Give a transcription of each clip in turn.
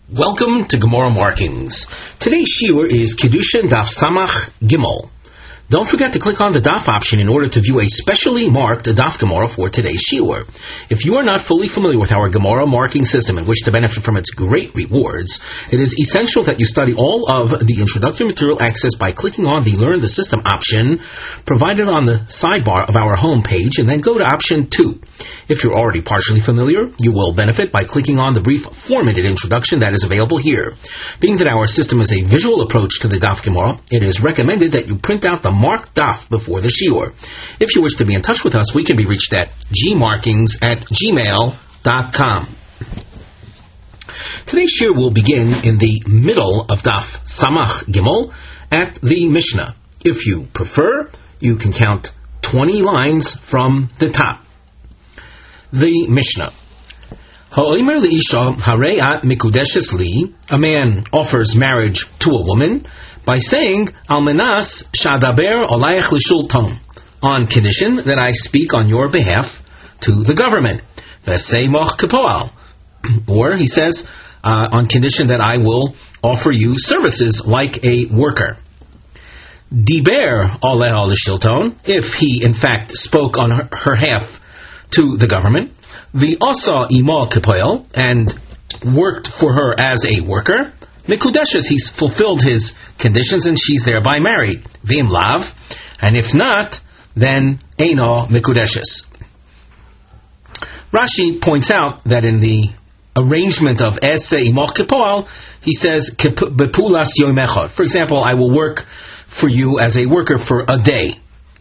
Welcome to Gemara Markings. Today's shiur is Kiddushin Daf Samach Gimel. Don't forget to click on the Daf option in order to view a specially marked Daf Gemara for today's shiur. If you are not fully familiar with our Gemara marking system and wish to benefit from its great rewards, it is essential that you study all of the introductory material accessed by clicking on the Learn the System option provided on the sidebar of our home page and then go to option 2. If you're already partially familiar, you will benefit by clicking on the brief formatted introduction that is available here. Being that our system is a visual approach to the Daf Gemara, it is recommended that you print out the marked daf before the shiur. If you wish to be in touch with us, we can be reached at gmarkings@gmail.com. Today's shiur will begin in the middle of Daf Samach Gimel at the Mishnah. If you prefer, you can count 20 lines from the top. The Mishnah. Ha'omer le'isha hare'at mikudeshes li, a man offers marriage to a woman by saying, Almenas shadaber olayach l'shulton, on condition that I speak on your behalf to the government. V'sei moch kepoal, or he says, on condition that I will offer you services like a worker. Diber olayach l'shulton, if he in fact spoke on her half to the government, v'asa imo kepoal, and worked for her as a worker, mikudeshes, he's fulfilled his conditions and she's thereby married. V'im lav, and if not, then eino mikudeshes. Rashi points out that in the arrangement of ese imo kepoal, he says bepulas yom echad. For example, I will work for you as a worker for a day.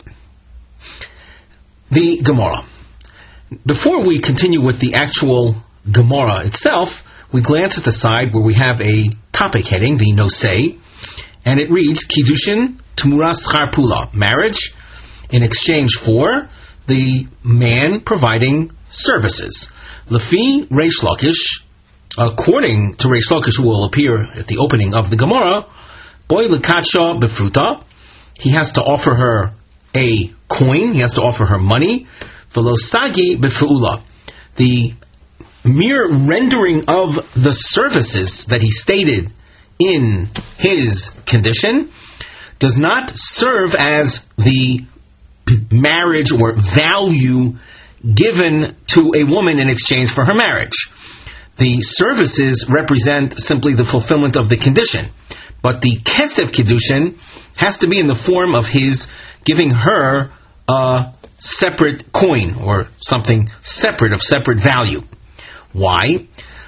The Gemara. Before we continue with the actual Gemara itself, we glance at the side where we have a topic heading, the Nosei, and it reads, Kiddushin Tmuras Schar Pula, marriage in exchange for the man providing services. Lefi Reish Lakish, according to Reish Lakish, who will appear at the opening of the Gemara, Boy Lekatsha Befruta, he has to offer her a coin, he has to offer her money. Velosagi Befruula, the mere rendering of the services that he stated in his condition does not serve as the marriage or value given to a woman in exchange for her marriage. The services represent simply the fulfillment of the condition, but the kesef kiddushin has to be in the form of his giving her a separate coin or something separate of separate value. Why?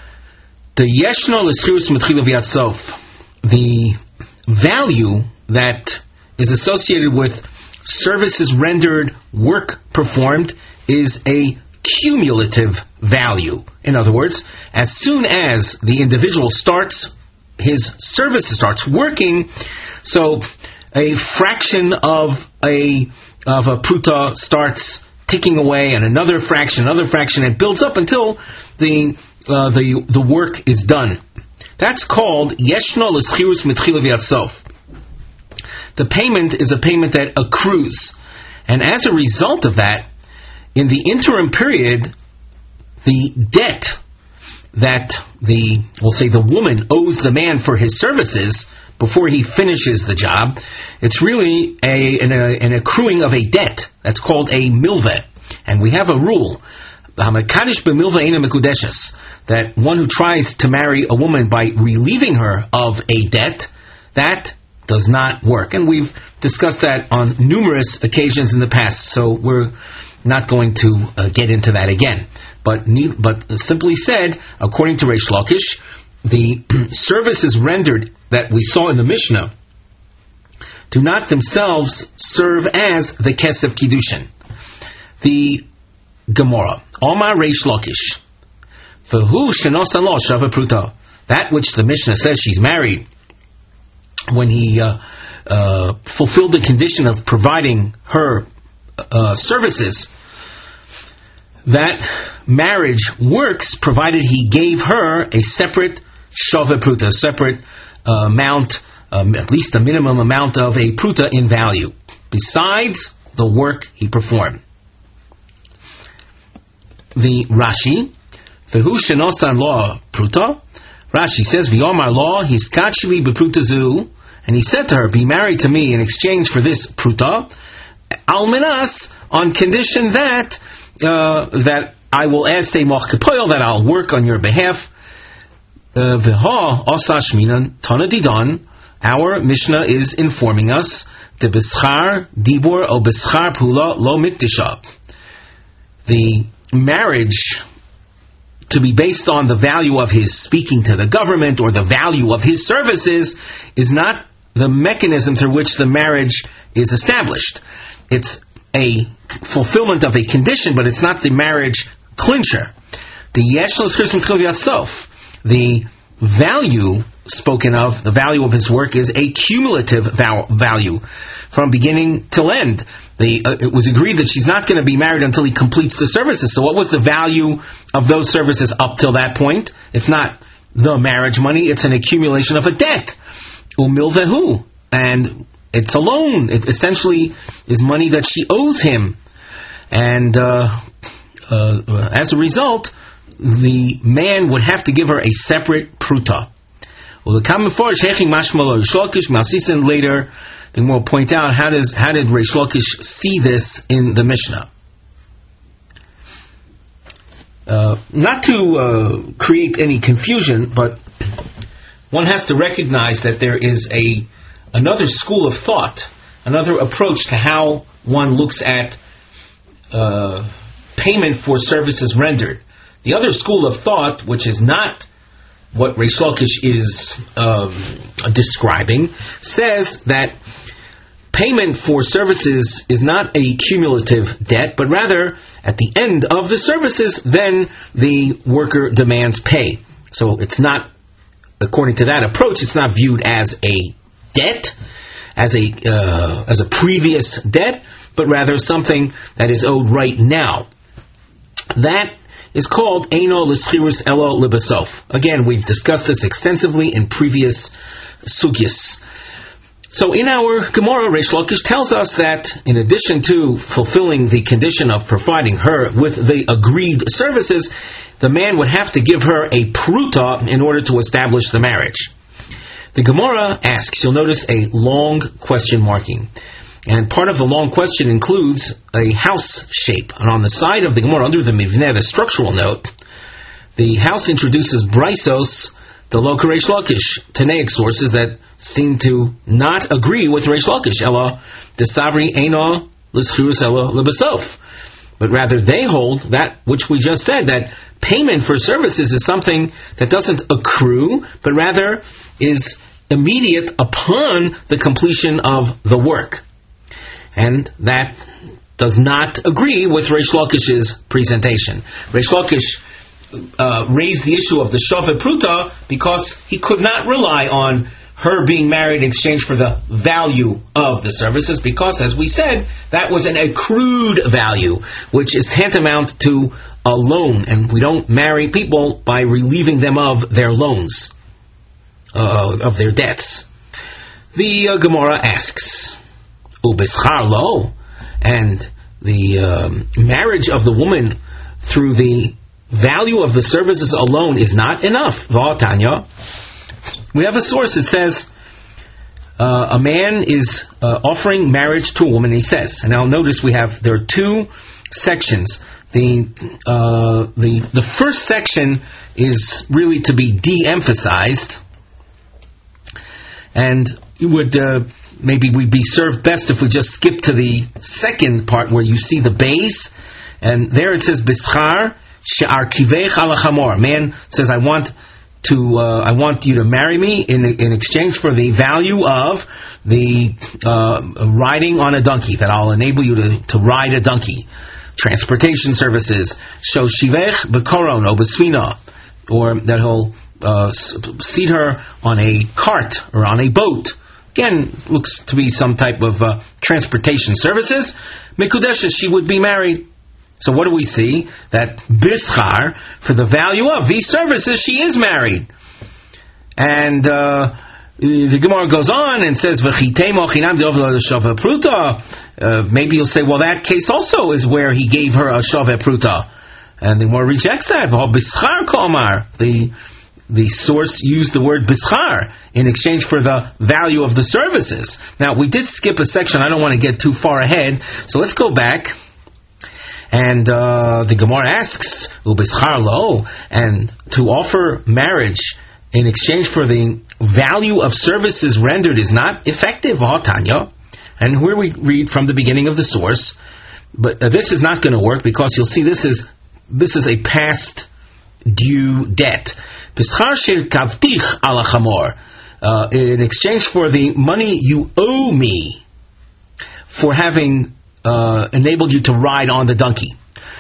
The yeshno l'schirus mitchila v'yatsof, the value that is associated with services rendered, work performed, is a cumulative value. In other words, as soon as the individual starts, his services starts working, so a fraction of a pruta starts ticking away, and another fraction, it builds up until the work is done. That's called yeshno l'schirus mitchila v'yatsof. The payment is a payment that accrues, and as a result of that, in the interim period, the debt that the woman owes the man for his services before he finishes the job, it's really an accruing of a debt. That's called a milveh. And we have a rule, that one who tries to marry a woman by relieving her of a debt, that does not work. And we've discussed that on numerous occasions in the past, so we're not going to get into that again. But simply said, according to Reish Lakish, the services rendered that we saw in the Mishnah do not themselves serve as the kesef kiddushin. The Gemara, Omar Reish Lakish, v'hu shenosan lo shava pruta, that which the Mishnah says she's married, when he fulfilled the condition of providing her services, that marriage works provided he gave her a separate shava pruta, a separate amount, at least a minimum amount of a pruta in value, besides the work he performed. The Rashi, V'hu shenosan lo pruta, Rashi says, V'yomar law, hiskachli b'prutazu, and he said to her, be married to me in exchange for this pruta, almenas, on condition that I will ask Seimoch Kepoil, that I'll work on your behalf. V'ha osash minan tanadidan, our Mishnah is informing us, the beschar dibur o beschar pula lo mikdisha. The marriage to be based on the value of his speaking to the government or the value of his services is not the mechanism through which the marriage is established. It's a fulfillment of a condition, but it's not the marriage clincher. The value spoken of, the value of his work, is a cumulative value from beginning till end. It was agreed that she's not going to be married until he completes the services. So what was the value of those services up till that point? If not the marriage money, it's an accumulation of a debt. Umilvehu. And it's a loan. It essentially is money that she owes him. And as a result, the man would have to give her a separate pruta. Later, then we'll point out how did Reish Lakish see this in the Mishnah. Not to create any confusion, but one has to recognize that there is another school of thought, another approach to how one looks at payment for services rendered. The other school of thought, which is not what Reish Lakish is describing, says that payment for services is not a cumulative debt, but rather at the end of the services, then the worker demands pay. So it's not, according to that approach, it's not viewed as a debt, as a previous debt, but rather something that is owed right now. That is called Eino L'Schirus Elo Libasof. Again, we've discussed this extensively in previous sugyas. So in our Gemara, Reish Lakish tells us that in addition to fulfilling the condition of providing her with the agreed services, the man would have to give her a pruta in order to establish the marriage. The Gemara asks, you'll notice a long question marking. And part of the long question includes a house shape. And on the side of the Gemara, under the Mivneh, the structural note, the house introduces Brysos, the Loka Reish Lakish, Tanaic sources that seem to not agree with Reish Lakish. Ella, the Savri Eino L'Schirus Ella L'Basof. But rather they hold that which we just said, that payment for services is something that doesn't accrue, but rather is immediate upon the completion of the work. And that does not agree with Reish Lakish's presentation. Reish Lakish raised the issue of the Shaveh Pruta because he could not rely on her being married in exchange for the value of the services, because, as we said, that was an accrued value, which is tantamount to a loan, and we don't marry people by relieving them of their loans, of their debts. The Gemara asks, Ubeschar lo, and the marriage of the woman through the value of the services alone is not enough. V'atanya, we have a source that says a man is offering marriage to a woman. He says, and now notice there are two sections. The first section is really to be de-emphasized, and it would maybe we'd be served best if we just skip to the second part where you see the base, and there it says Bischar she'ar kivech ala chamor. Man says, I want you to marry me in exchange for the value of the riding on a donkey, that I'll enable you to ride a donkey. Transportation services, show shivech bekoron o besfina, or that he'll seat her on a cart or on a boat. Again, looks to be some type of transportation services. Mekudeshes, she would be married. So what do we see? That bischar, for the value of these services, she is married. And the Gemara goes on and says, maybe you'll say, well, that case also is where he gave her a shaveh pruta. And the Gemara rejects that. the source used the word bischar in exchange for the value of the services. Now, we did skip a section. I don't want to get too far ahead, so let's go back. And the Gemara asks, ubischar lo, and to offer marriage in exchange for the value of services rendered is not effective, Tanya. And here we read from the beginning of the source, but this is not going to work because you'll see this is a past due debt. Bischar shel kavtich ala chamor, in exchange for the money you owe me for having enabled you to ride on the donkey.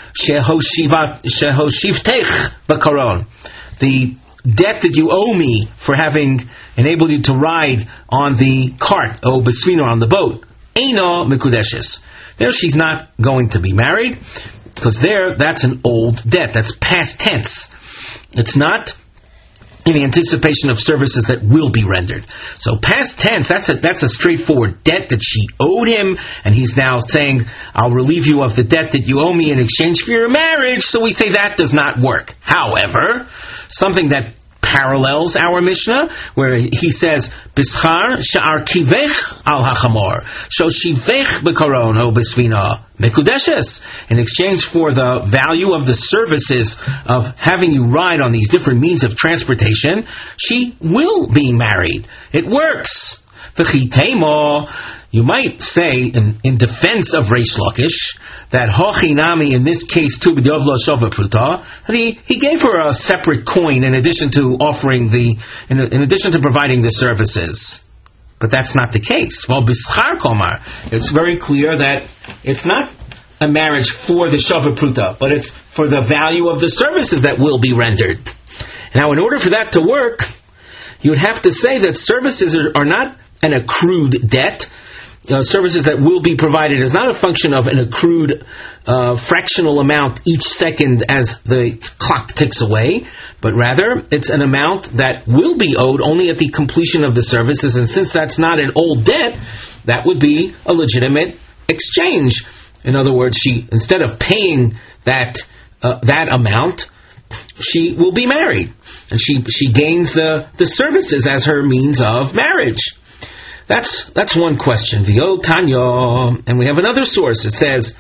Shehoshivtech bakaron, the debt that you owe me for having enabled you to ride on the cart, besvino, on the boat. Eino mekudeshes. There she's not going to be married, because that's an old debt. That's past tense. It's not in the anticipation of services that will be rendered. So past tense, that's a straightforward debt that she owed him, and he's now saying, I'll relieve you of the debt that you owe me in exchange for your marriage. So we say that does not work. However, something that parallels our Mishnah, where he says, Bischar sha'ar kivech al hachamor, shoshivech bekaron o besvina mekudeshes. In exchange for the value of the services of having you ride on these different means of transportation, she will be married. It works. V'chitemo, you might say, in defense of Reish Lakish, that hochinami, in this case, tu b'dov lo shova pruta, that he gave her a separate coin in addition to in addition to providing the services. But that's not the case. Well, bischar komar, it's very clear that it's not a marriage for the shova pruta, but it's for the value of the services that will be rendered. Now, in order for that to work, you would have to say that services are not an accrued debt. Services that will be provided is not a function of an accrued fractional amount each second as the clock ticks away, but rather it's an amount that will be owed only at the completion of the services, and since that's not an old debt, that would be a legitimate exchange. In other words, she, instead of paying that amount, she will be married, and she gains the services as her means of marriage. That's one question. V'yo Tanya, and we have another source. It says,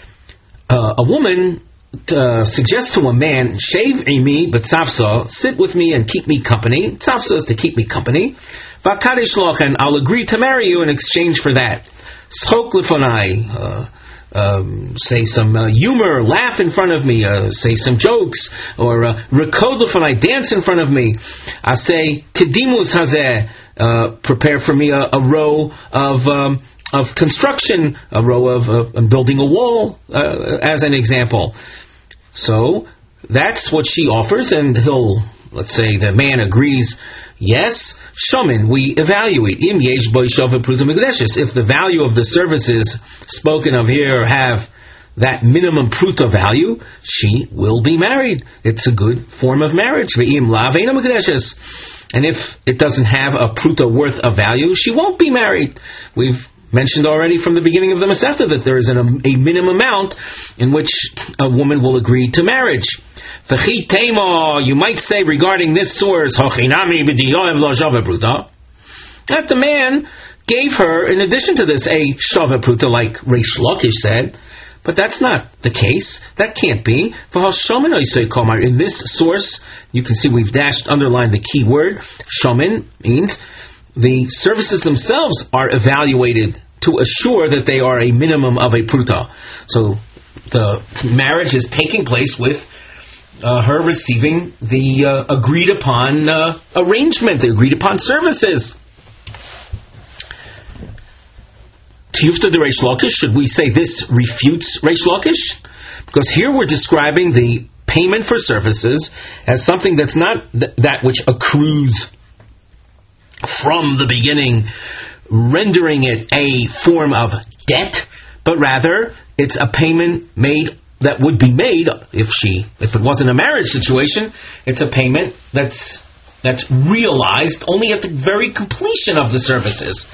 a woman suggests to a man, Shev imi b'tzavsa, sit with me and keep me company. Tzavsa is to keep me company. V'akadish loch, and I'll agree to marry you in exchange for that. Schok lifonai, say some humor, laugh in front of me, say some jokes, or rekod lifonai, dance in front of me. I say, kedimus hazeh, prepare for me a row of construction, a row of building a wall, as an example. So that's what she offers, and let's say the man agrees, yes, shomin, we evaluate. Im yesh bo shova pruta mekudeshes. If the value of the services spoken of here have that minimum pruta value, she will be married. It's a good form of marriage. Ve'im lav eina mekudeshes. And if it doesn't have a pruta worth of value, she won't be married. We've mentioned already from the beginning of the Masechta that there is a minimum amount in which a woman will agree to marriage. V'chi tema, you might say regarding this source, hochinami b'diyoim lo shava pruta, that the man gave her, in addition to this, a shava pruta, like Reish Lakish said. But that's not the case. That can't be. In this source, you can see we've underlined the key word. Shomin means the services themselves are evaluated to assure that they are a minimum of a pruta. So the marriage is taking place with her receiving the agreed upon arrangement, the agreed upon services. Tiyufta de Reish Lakish, should we say this refutes Reish Lakish? Because here we're describing the payment for services as something that's not that which accrues from the beginning, rendering it a form of debt, but rather it's a payment made that would be made if it wasn't a marriage situation. It's a payment that's realized only at the very completion of the services.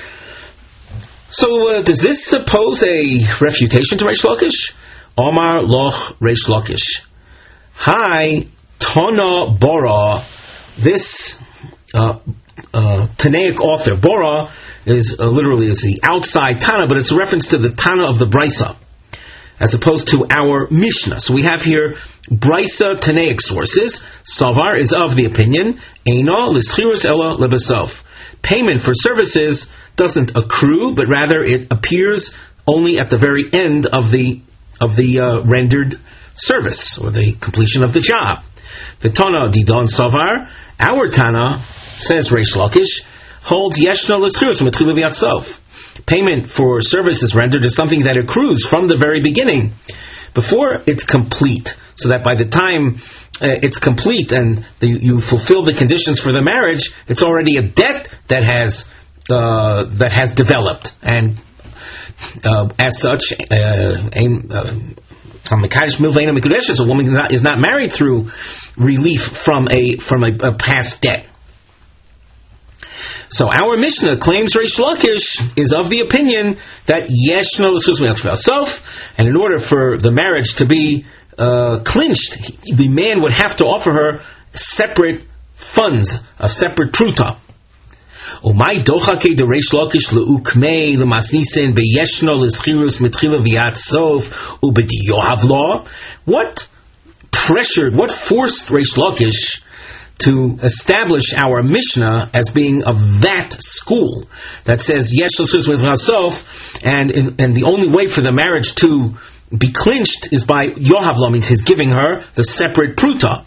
So does this suppose a refutation to Reish Lakish? Omar loch Reish Lakish. Hi, Tona Bora this Tanaic author, Bora, is literally is the outside Tana, but it's a reference to the Tana of the Brisa, as opposed to our Mishnah. So we have here Brisa Tanaic sources. Savar is of the opinion, Eino l'schirus ela lebesof. Payment for services doesn't accrue, but rather it appears only at the very end of the rendered service, or the completion of the job. The Tana Didon Savar, our Tana, says Reish Lakish, holds Yeshna l'schirus mitchila v'yatsof. Payment for services rendered is something that accrues from the very beginning, before it's complete, so that by the time it's complete and you fulfill the conditions for the marriage, it's already a debt that has developed, and as such, a woman is not married through relief from a past debt. So our Mishnah claims Reish Lakish is of the opinion that Yeshna l'schirus v'yatsof, and in order for the marriage to be clinched, the man would have to offer her separate funds, a separate pruta. Umay dochake de Reish Lakish leukmei lemasnisen beyeshna l'schirus mitchila v'yatsof ubedi yohavlo. What forced Reish Lakish to establish our Mishnah as being of that school that says Yesh l'schirus v'yatsof, and the only way for the marriage to be clinched is by yohavlo, means he's giving her the separate pruta.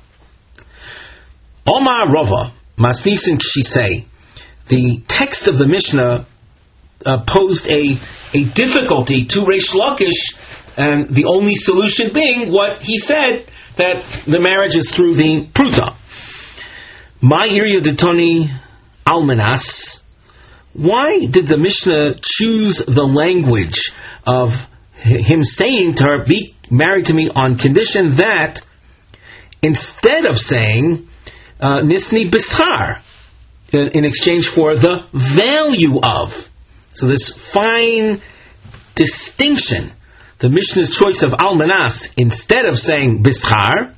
Omar Rava masnisen kshisei. The text of the Mishnah posed a difficulty to Reish Lakish, and the only solution being what he said, that the marriage is through the pruta. My area detoni almanas. Why did the Mishnah choose the language of him saying to her, be married to me on condition that, instead of saying nisni b'schar, in exchange for the value of? So this fine distinction, the Mishnah's choice of almanas instead of saying b'schar.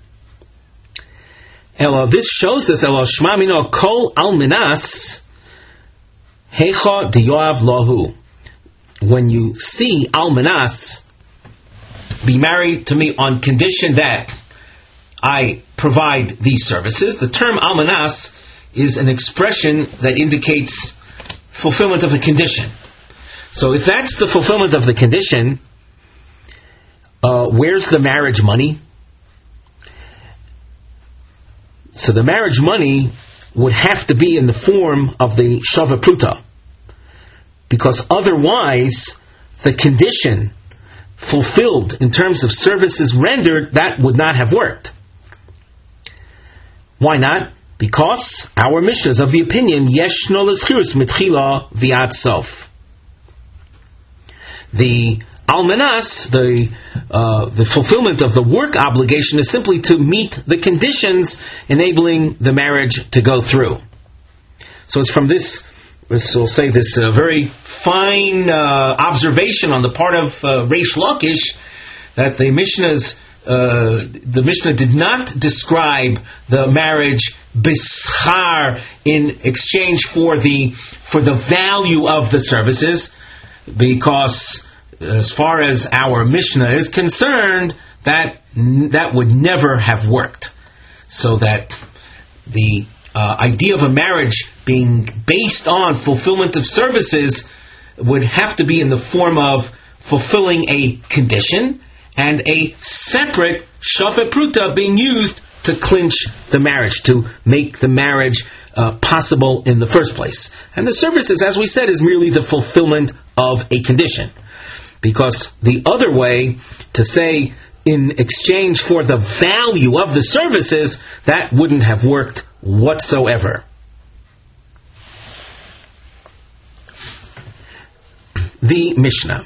This shows us shma mino kol almanas hecha diyoav lahu. When you see almanas, be married to me on condition that I provide these services. The term almanas is an expression that indicates fulfillment of a condition. So if that's the fulfillment of the condition, where's the marriage money? So the marriage money would have to be in the form of the shava pruta, because otherwise the condition fulfilled in terms of services rendered, that would not have worked. Why not? Because our Mishnah is of the opinion Yeshno l'schirus mitchila v'yatsof. The almanas, the fulfillment of the work obligation, is simply to meet the conditions enabling the marriage to go through. So it's from this very fine observation on the part of Reish Lakish that the Mishnah did not describe the marriage b'schar in exchange for the value of the services, because as far as our Mishnah is concerned, that would never have worked. So that the idea of a marriage being based on fulfillment of services would have to be in the form of fulfilling a condition and a separate shafet pruta being used to clinch the marriage, to make the marriage possible in the first place. And the services, as we said, is merely the fulfillment of a condition. Because the other way, to say in exchange for the value of the services, that wouldn't have worked whatsoever. The Mishnah.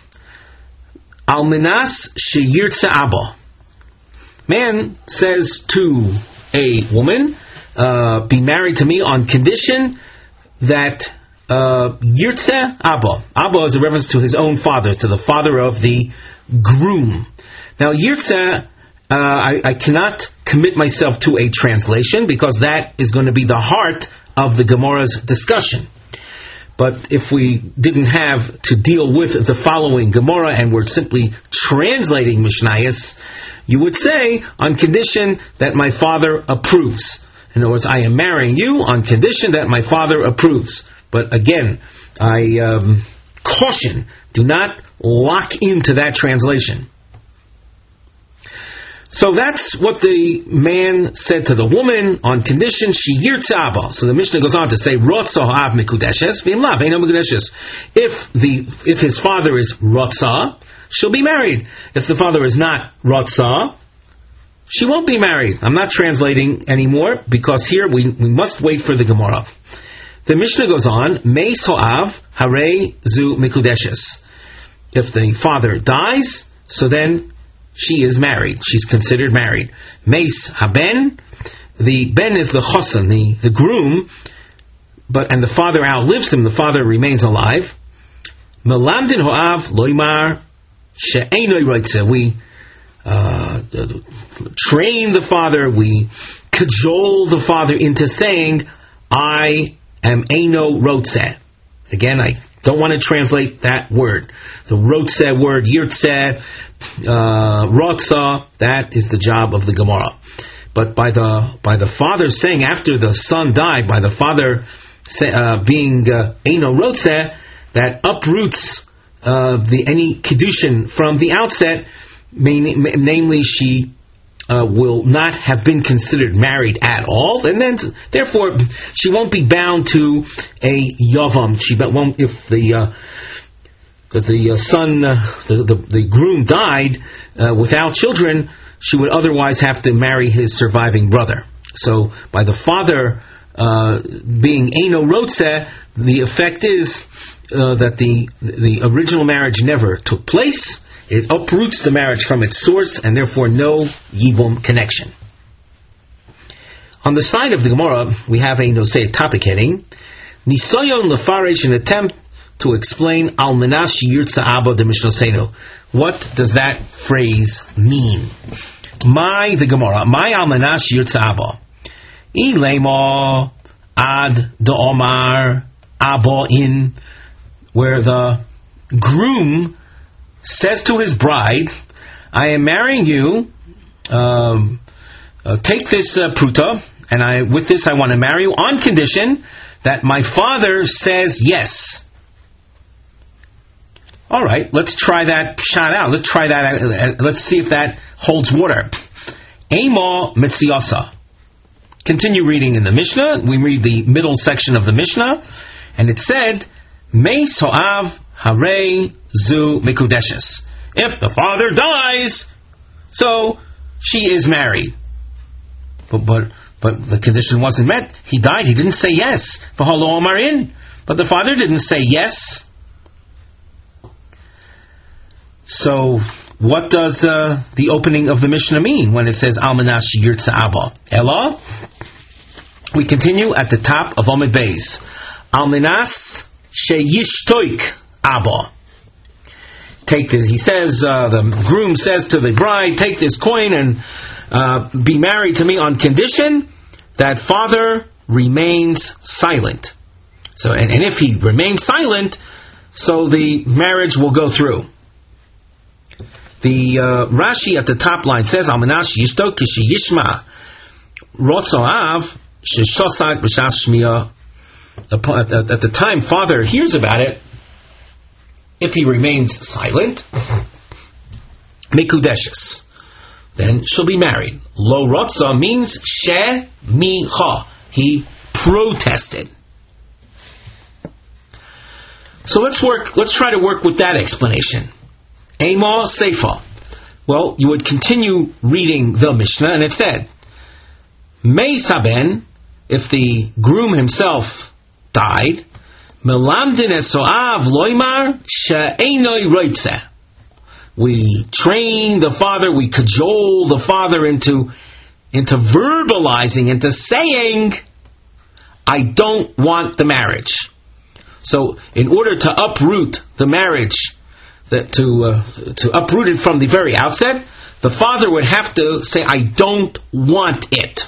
Alminas sheyirtze abba. Man says to a woman, be married to me on condition that yirtze abba. Abba is a reference to his own father, to the father of the groom. Now, yirtze I cannot commit myself to a translation because that is going to be the heart of the Gemara's discussion. But if we didn't have to deal with the following Gemara and we're simply translating Mishnayos, you would say, on condition that my father approves. In other words, I am marrying you on condition that my father approves. But again, I caution, do not lock into that translation. So that's what the man said to the woman on condition she yirtzaba. So the Mishnah goes on to say, Rotza ha'av mikudeshes, v'imlav eino mikudeshes. If his father is Rotza, she'll be married. If the father is not Rotza, she won't be married. I'm not translating anymore because here we must wait for the Gemara. The Mishnah goes on, Meis ha'av harei zu mikudeshes. If the father dies, so then she is married. She's considered married. Meis haben, the ben is the chosan, the groom, and the father outlives him. The father remains alive. Melamdin ho'av loimar she'enoi roitze. We train the father. We cajole the father into saying, "I am eino rotze." Again, I don't want to translate that word. The rotze word, yirtze, rotza, that is the job of the Gemara. But by the father saying after the son died, by the father being eino rotze, that uproots any kedushin from the outset. Namely, she will not have been considered married at all, and then therefore she won't be bound to a yavam. She won't, if the son, the groom died without children, she would otherwise have to marry his surviving brother. So by the father being eino rotze, the effect is that the original marriage never took place. It uproots the marriage from its source, and therefore no yibum connection. On the side of the Gemara, we have a nosei topic heading, Nisoyon lefaresh, an attempt to explain al menas yirtza abba de mishnosenu. What does that phrase mean? The Gemara, my al menas yirtza abba. Ilema ad de omar abba in, where the groom says to his bride, I am marrying you, take this pruta, and with this I want to marry you on condition that my father says yes. Alright, let's try that shot out. Let's try that. Let's see if that holds water. Ema mitziyasa. Continue reading in the Mishnah. We read the middle section of the Mishnah, and it said, Meis ho'av harei zu mikudeshes. If the father dies, so she is married. But the condition wasn't met. He died. He didn't say yes. V'halo amarin. But the father didn't say yes. So what does the opening of the Mishnah mean when it says Almanas Yirtza Abba? Ella? We continue at the top of Omid Beis. Almanas Sheyishtoik Abba. Take this. He says, the groom says to the bride, take this coin and be married to me on condition that father remains silent. So, and if he remains silent, so the marriage will go through. The Rashi at the top line says, Almanash yishto kishi yishma rotzoav sheshosak b'shas shmiya. At the time father hears about it, if he remains silent, mikudeshes, then she'll be married. Lo rotza means she micha. He protested. So let's try to work with that explanation. Ema Seifa. Well, you would continue reading the Mishnah, and it said, Meis haben, if the groom himself died, Melamdin esoav loimar she'enoi roitze. We train the father, we cajole the father into verbalizing, into saying, I don't want the marriage. So, in order to uproot the marriage, to uproot it from the very outset, the father would have to say, I don't want it.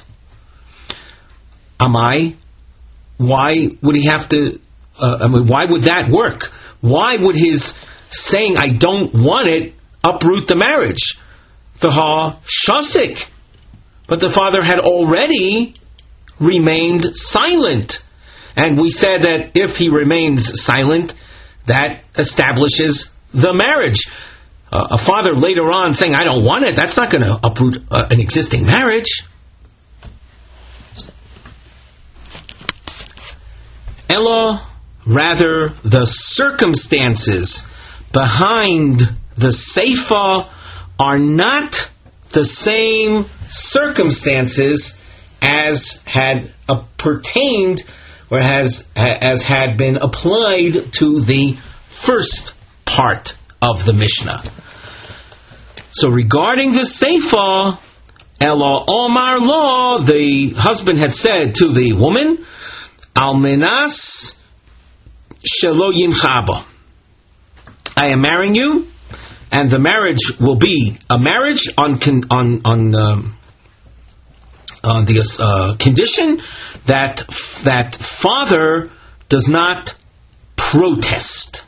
Amai, why would he have to, why would that work? Why would his saying, I don't want it, uproot the marriage? V'ha shasik. But the father had already remained silent. And we said that if he remains silent, that establishes the marriage. A father later on saying, I don't want it, that's not going to uproot an existing marriage. Ella, rather, the circumstances behind the Seifa are not the same circumstances as had pertained or as had been applied to the first part of the Mishnah. So regarding the Seifa, Ela Omar Law, the husband had said to the woman, Almenas Shelo Yimchaba, I am marrying you, and the marriage will be a marriage on the condition that father does not protest.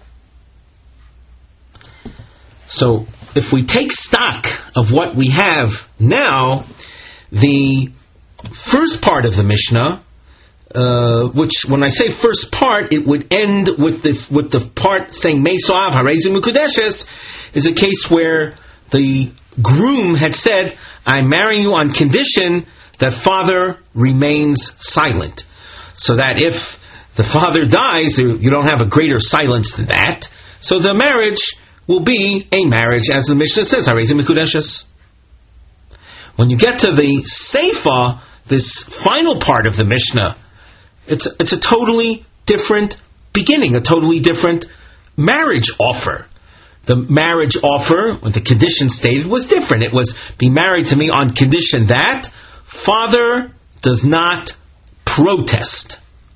So, if we take stock of what we have now, the first part of the Mishnah, which when I say first part, it would end with the part saying Meisoav Harezi Mukudeshes, is a case where the groom had said, I'm marrying you on condition that father remains silent. So that if the father dies, you don't have a greater silence than that. So the marriage will be a marriage, as the Mishnah says, Harezi Mekudeshes. When you get to the Seifa, this final part of the Mishnah, it's a totally different beginning, a totally different marriage offer. The marriage offer, with the condition stated, was different. It was, be married to me on condition that father does not protest.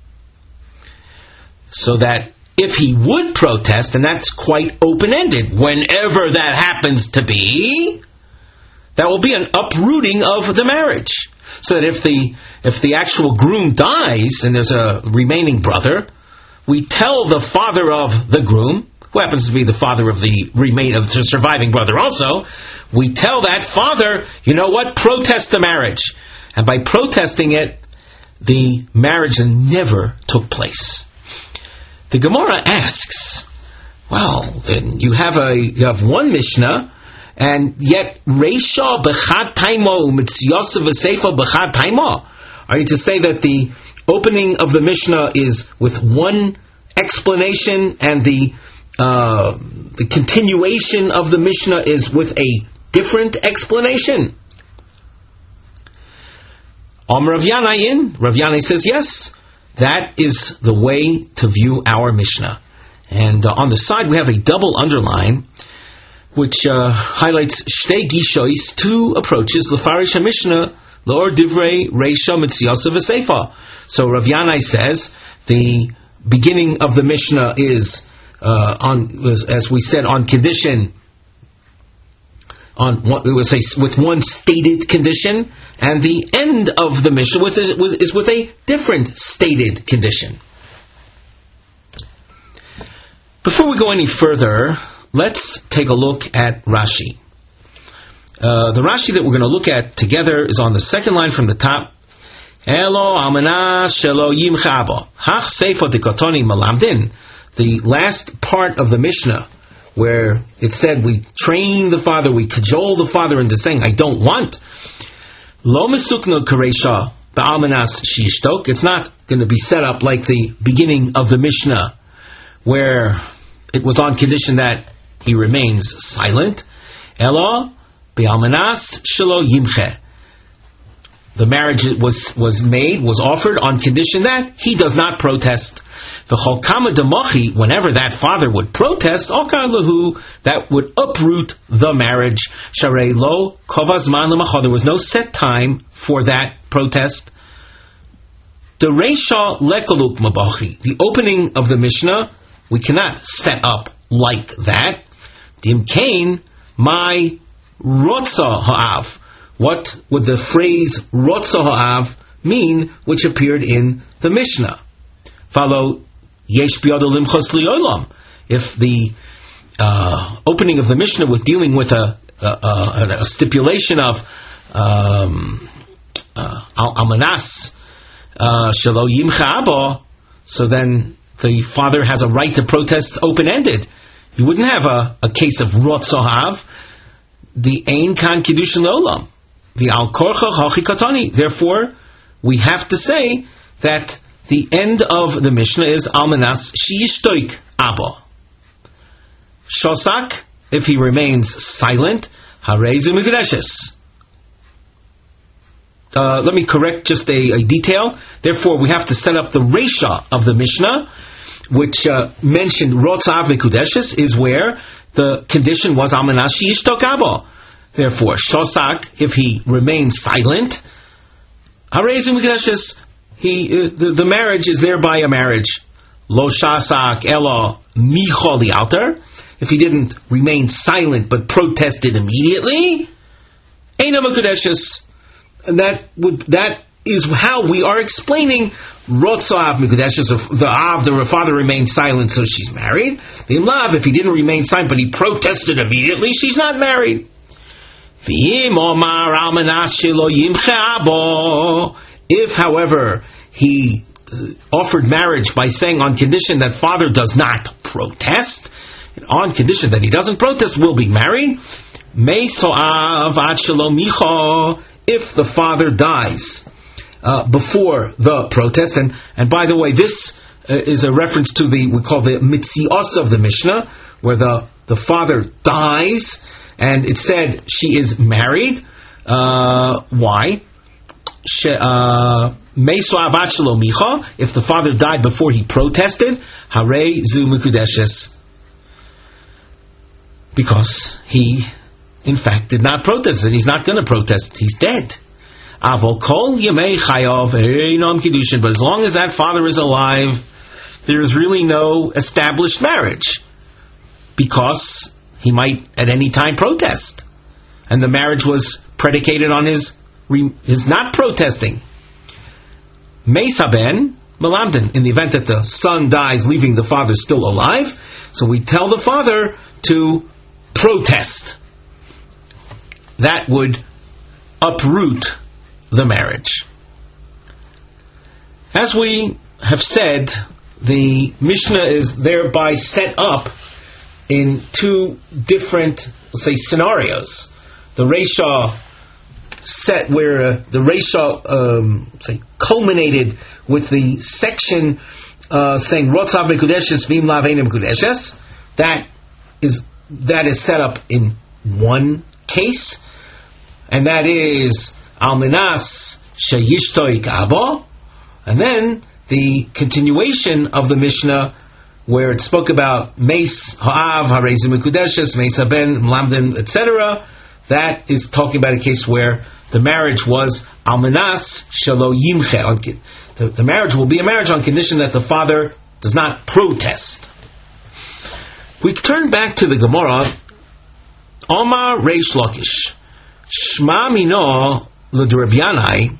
So that if he would protest, and that's quite open-ended, whenever that happens to be, that will be an uprooting of the marriage. So that if the actual groom dies and there's a remaining brother, we tell the father of the groom, who happens to be the father of the surviving brother also, we tell that father, you know what, protest the marriage. And by protesting it, the marriage never took place. The Gemara asks, well, then you have one Mishnah, and yet Reisha b'chad taimo u'mitziyosa v'seifa b'chad taimo. Are you to say that the opening of the Mishnah is with one explanation and the continuation of the Mishnah is with a different explanation? Rav Yanai says yes. That is the way to view our Mishnah. And on the side we have a double underline, which highlights Shtei Gishois, two approaches, L'farish HaMishnah, L'or Divrei Reisha Mitziyosa V'Seifa. So Rav Yanai says, the beginning of the Mishnah is, as we said, on condition, with one stated condition, and the end of the Mishnah is with a different stated condition. Before we go any further, let's take a look at Rashi. The Rashi that we're going to look at together is on the second line from the top. Elo almana shelo yimchabo hach seifo dikotoni malamdin. The last part of the Mishnah, where it said we train the father, we cajole the father into saying, I don't want. Lo mesukno karesha ba'almanas shishtok. It's not going to be set up like the beginning of the Mishnah, where it was on condition that he remains silent. Elo ba'almanas shelo yimche. The marriage was offered on condition that he does not protest. Whenever that father would protest, that would uproot the marriage. There was no set time for that protest. The opening of the Mishnah, we cannot set up like that. Rotza ha'av. What would the phrase Rotza ha'av mean, which appeared in the Mishnah? Follow Yesh biyado limchos li'olam. If the opening of the Mishnah was dealing with a stipulation of almanas shelo yimcha abo, so then the father has a right to protest open-ended. You wouldn't have a case of Rotza ha'av. The ein kan kiddushin le'olam. The al korcha hachi katani. Therefore, we have to say that the end of the Mishnah is almanas sheyishtoik abo. Shosak, if he remains silent, harei zu mikudeshes. Let me correct just a detail. Therefore, we have to set up the Reisha of the Mishnah, which mentioned Rotzav Mikudeshes, is where the condition was Almanas Sheyishtok Abo. Therefore, Shosak, if he remains silent, Harei zu Mikudeshes, the marriage is thereby a marriage. Lo Shasak Elo Micho Li'alter. If he didn't remain silent but protested immediately, Eino Mikudeshes. And that is how we are explaining Rotzav Mikudeshes. The father remained silent, so she's married. The Imlav, if he didn't remain silent but he protested immediately, she's not married. If, however, he offered marriage by saying on condition that father does not protest, on condition that he doesn't protest, will be married. If the father dies before the protest, and by the way, this is a reference to we call the mitzios of the Mishnah, where the father dies, and it said she is married. Why? If the father died before he protested, harei zu mikudeshes, because he, in fact, did not protest, and he's not going to protest. He's dead. But as long as that father is alive, there is really no established marriage, because he might at any time protest, and the marriage was predicated on his not protesting. Meisaben melamden, in the event that the son dies, leaving the father still alive, so we tell the father to protest. That would uproot the marriage. As we have said, the Mishnah is thereby set up in two different, let's say, scenarios. The Reisha set where the Reisha culminated with the section saying Rotzav Mikudeshes Vim Lavenim Mikudeshes. That is set up in one case, and that is Alminas Sheyishtoik Abo, and then the continuation of the Mishnah where it spoke about Meis Ha'av Harei zu Mikudeshes, Meis Haben Mlamden, etc. That is talking about a case where the marriage was Alminas Shelo Yimche. The marriage will be a marriage on condition that the father does not protest. We turn back to the Gemara. Omar Reish Lakish Shma Mino L'Rabbi Yanai.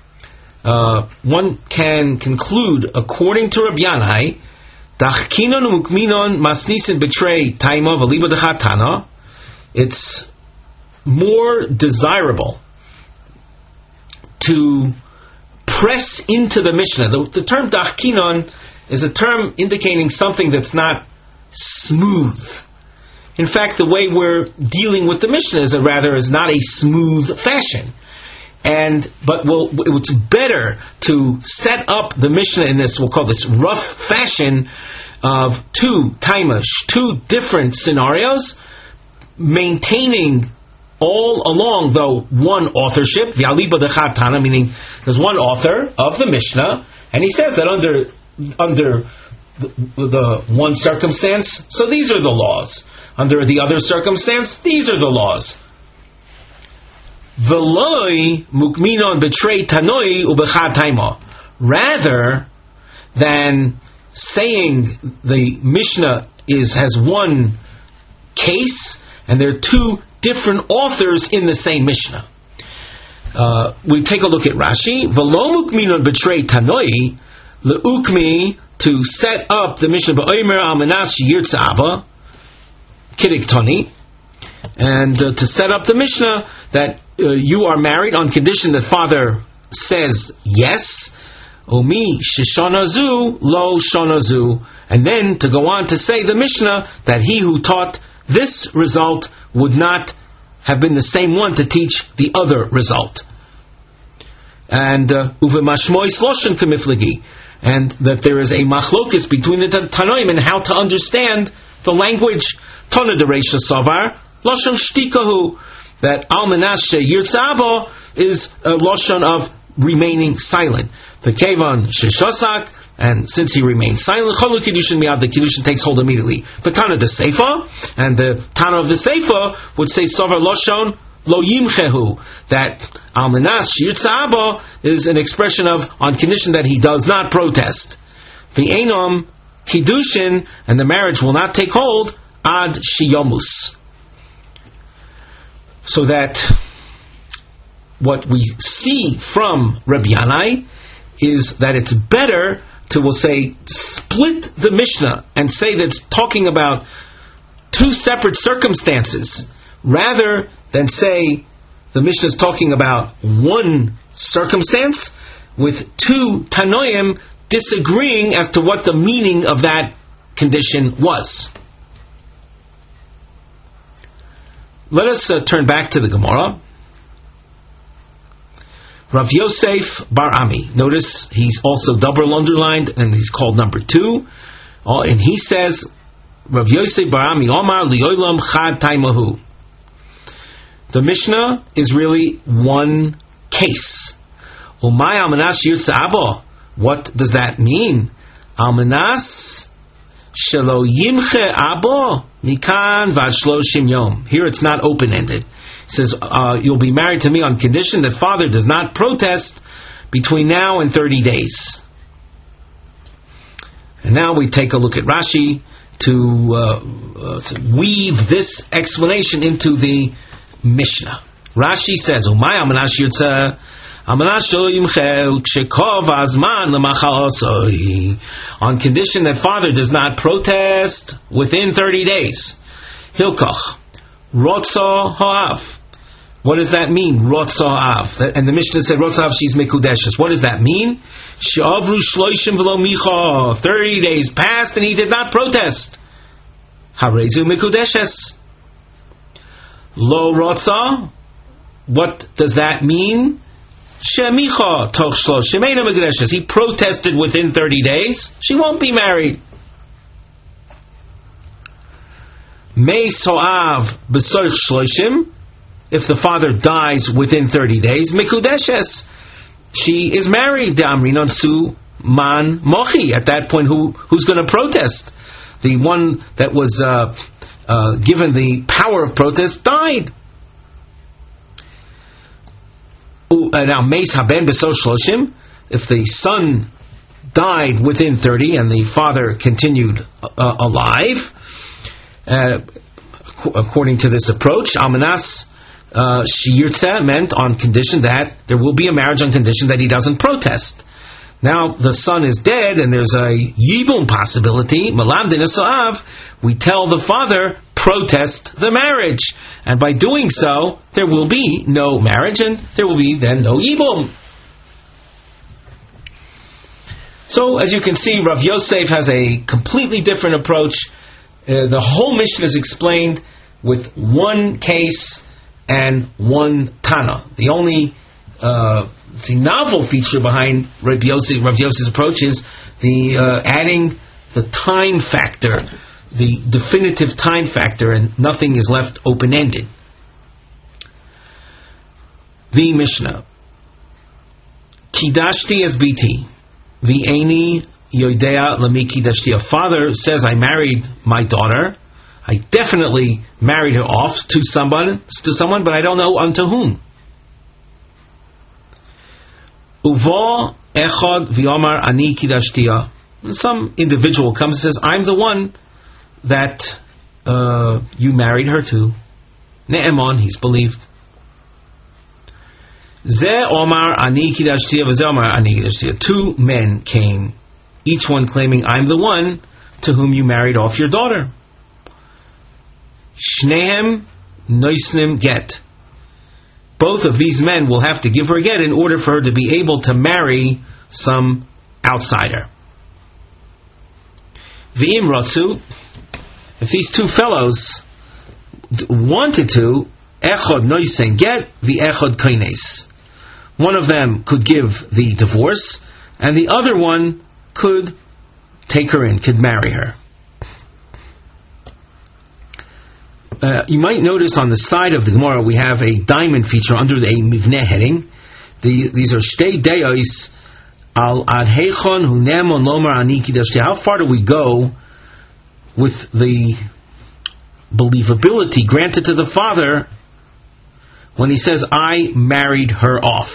One can conclude, according to Rabbi Yanai, Dachkinon Mukminon Masnisin Betray Taima Valiba Dechatana. It's more desirable to press into the Mishnah. The term Dachkinon is a term indicating something that's not smooth. In fact, the way we're dealing with the Mishnah is not a smooth fashion. But it's better to set up the Mishnah in this, we'll call this rough fashion of two different scenarios, maintaining all along, though, one authorship, Yaliba Dechat Tana, meaning there's one author of the Mishnah, and he says that under the one circumstance, so these are the laws. Under the other circumstance, these are the laws. V'loi mukminon betray tanoi ubechad taima. Rather than saying the Mishnah has one case and there are two different authors in the same Mishnah. We take a look at Rashi. V'lo mukminon betray tanoi leukmi, to set up the Mishnah ba'omer almanas yirtza abba kiriktoni, and to set up the Mishnah that you are married on condition that father says yes. Omi shishonazu lo shonazu, and then to go on to say the Mishnah that he who taught this result would not have been the same one to teach the other result. And uvemashmoi sloshen kamiflagi, and that there is a machlokis between the Tanoim and how to understand the language. Tana dereisha savar lashon shtikahu, that almanashe yirtzabo is a lashon of remaining silent. The kevan sheshosak, and since he remains silent, cholu kiddushin miyad, the kiddushin takes hold immediately. The Tana the Seifa, and the Tana of the Seifa would say savar lashon lo yimchehu, that almanas yirtzabo is an expression of on condition that he does not protest. The enom kiddushin, and the marriage will not take hold ad shiyomus. So that what we see from Rabbi Yanai is that it's better to, we'll say, split the Mishnah and say that it's talking about two separate circumstances, rather than say the Mishnah is talking about one circumstance with two Tanoim disagreeing as to what the meaning of that condition was. Let us turn back to the Gemara. Rav Yosef Bar Ami. Notice he's also double underlined and he's called number 2. And he says, Rav Yosef Bar Ami Omar Liolam Chad Taimahu. The Mishnah is really one case. Umay Almanas Yirtza Abo. What does that mean? Almanas Shelo Yimche Abo Mikan Vad Shloshim Yom. Here it's not open-ended. It says, you'll be married to me on condition that father does not protest between now and 30 days. And now we take a look at Rashi to weave this explanation into the Mishnah. Rashi says, Umay Almanas Yirtza on condition that father does not protest within 30 days. Hilkach Rotzo Ha'av. What does that mean? Rotzo Ha'av. And the Mishnah said Rotzo Ha'av, she's Mekudeshes. What does that mean? She'avru shloishim v'lo micha. 30 days passed and he did not protest. Harezu Mekudeshes. Lo Rotzo. What does that mean? Shemicha toch shlosh shemeina megudeshes. He protested within 30 days. She won't be married. Meis ho'av b'soich shloshim. If the father dies within 30 days, mikudeshes. She is married. De'amrinon su man mochi. At that point, who's going to protest? The one that was given the power of protest died. Now, Meis haben b'soch shloshim, if the son died within 30 and the father continued alive, according to this approach, Almanas Shiyirtze meant on condition that there will be a marriage on condition that he doesn't protest. Now, the son is dead and there's a yibum possibility, Malam Dinasav, we tell the father, protest the marriage. And by doing so, there will be no marriage and there will be then no yibum. So, as you can see, Rav Yosef has a completely different approach. The whole Mishnah is explained with one case and one Tana. The only novel feature behind Rav Yosef's approach is the adding the time factor, the definitive time factor, and nothing is left open-ended. The Mishnah. Kidashti es biti, v'eini yoidea lami kidashti. A father says, I married my daughter. I definitely married her off to someone, but I don't know unto whom. Uvo echad v'yomar ani kidashtiya. Some individual comes and says, I'm the one that you married her to. Ne'emon, he's believed. Ze Omar Ani Kidashtia v'Ze Omar Ani Kidashtia. Two men came, each one claiming, I'm the one to whom you married off your daughter. Shnehem Noisnim Get. Both of these men will have to give her a get in order for her to be able to marry some outsider. V'im Ratsu, if these two fellows wanted to, Echad Noisen Get, V'echad Kaines. One of them could give the divorce, and the other one could take her in, could marry her. You might notice on the side of the Gemara we have a diamond feature under the Mivneh heading. These are Shtei Deos al ad heichon hu nemon lomar ani kidashti. How far do we go with the believability granted to the father when he says, I married her off?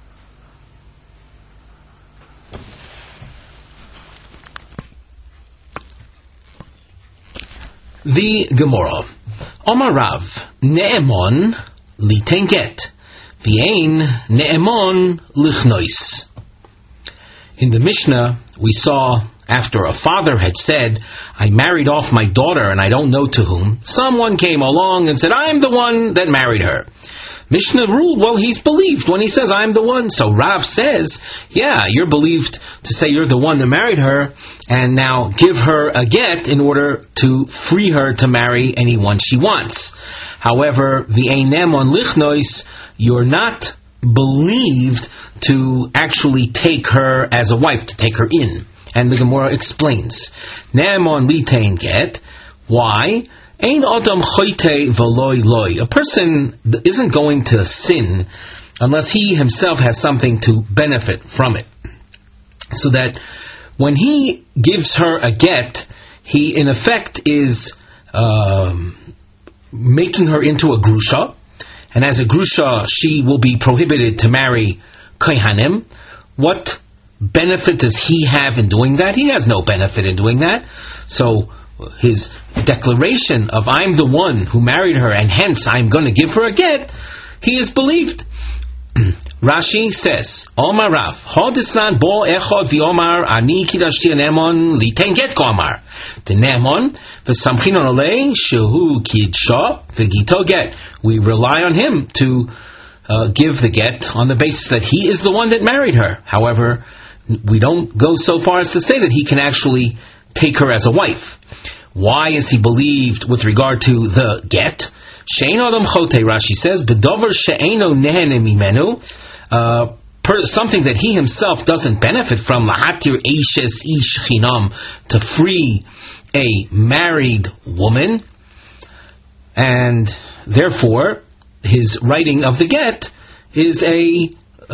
The Gemara. Omar Rav, Ne'emon liten get, v'ein ne'emon lichnois. In the Mishnah, we saw after a father had said, I married off my daughter and I don't know to whom, someone came along and said, I'm the one that married her. Mishnah ruled, well, he's believed when he says, I'm the one. So Rav says, yeah, you're believed to say you're the one that married her, and now give her a get in order to free her to marry anyone she wants. However, v'einem on lichnois, you're not believed to actually take her as a wife, to take her in. And the Gemara explains, ne'emon litain get, why? Ein adam choyte v'loi loi. A person isn't going to sin unless he himself has something to benefit from it. So that when he gives her a get, he in effect is making her into a grusha, and as a grusha, she will be prohibited to marry kohanim. What benefit does he have in doing that? He has no benefit in doing that. So his declaration of I'm the one who married her and hence I'm going to give her a get, he is believed. Rashi says, Omar Rav, Hodisnan bo echod v'omar ani kidashti anemon liten get komar. The nemon v'samchinon olei shehu kidsha v'gito get. We rely on him to give the get on the basis that he is the one that married her. However, we don't go so far as to say that he can actually take her as a wife. Why is he believed with regard to the get? She'ein adam chote, Rashi says, b'dover she'eino nehene mimenu, something that he himself doesn't benefit from, lahatir eishes ish chinam, to free a married woman, and therefore his writing of the get is a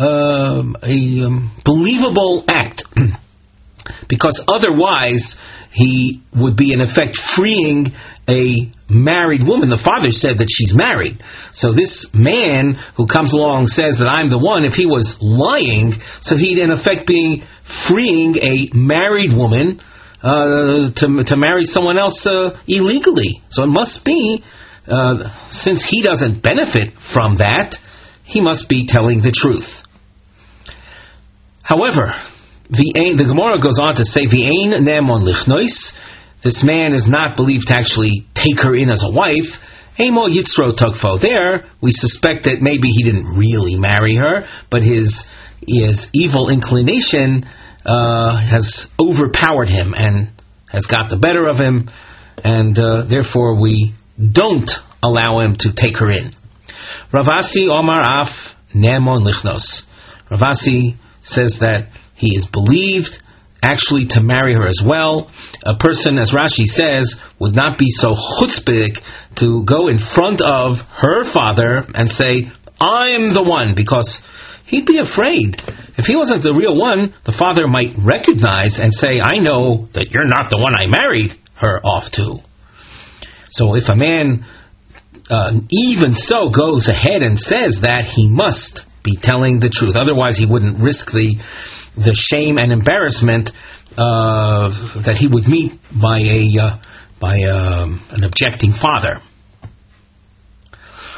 believable act. Because otherwise, he would be in effect freeing a married woman. The father said that she's married. So this man who comes along says that I'm the one, if he was lying, so he'd in effect be freeing a married woman to marry someone else illegally. So it must be, since he doesn't benefit from that, he must be telling the truth. However, the Gemara goes on to say, V'ein nemon lichnois, this man is not believed to actually take her in as a wife. Emo yitzro tokfo. There, we suspect that maybe he didn't really marry her, but his evil inclination has overpowered him and has got the better of him, and therefore we don't allow him to take her in. Ravasi Omar Af Nemon Lichnos. Ravasi says that he is believed actually to marry her as well. A person, as Rashi says, would not be so chutzpahdik to go in front of her father and say, I'm the one, because he'd be afraid. If he wasn't the real one, the father might recognize and say, I know that you're not the one I married her off to. So if a man even so goes ahead and says that, he must be telling the truth. Otherwise he wouldn't risk the shame and embarrassment that he would meet by an objecting father.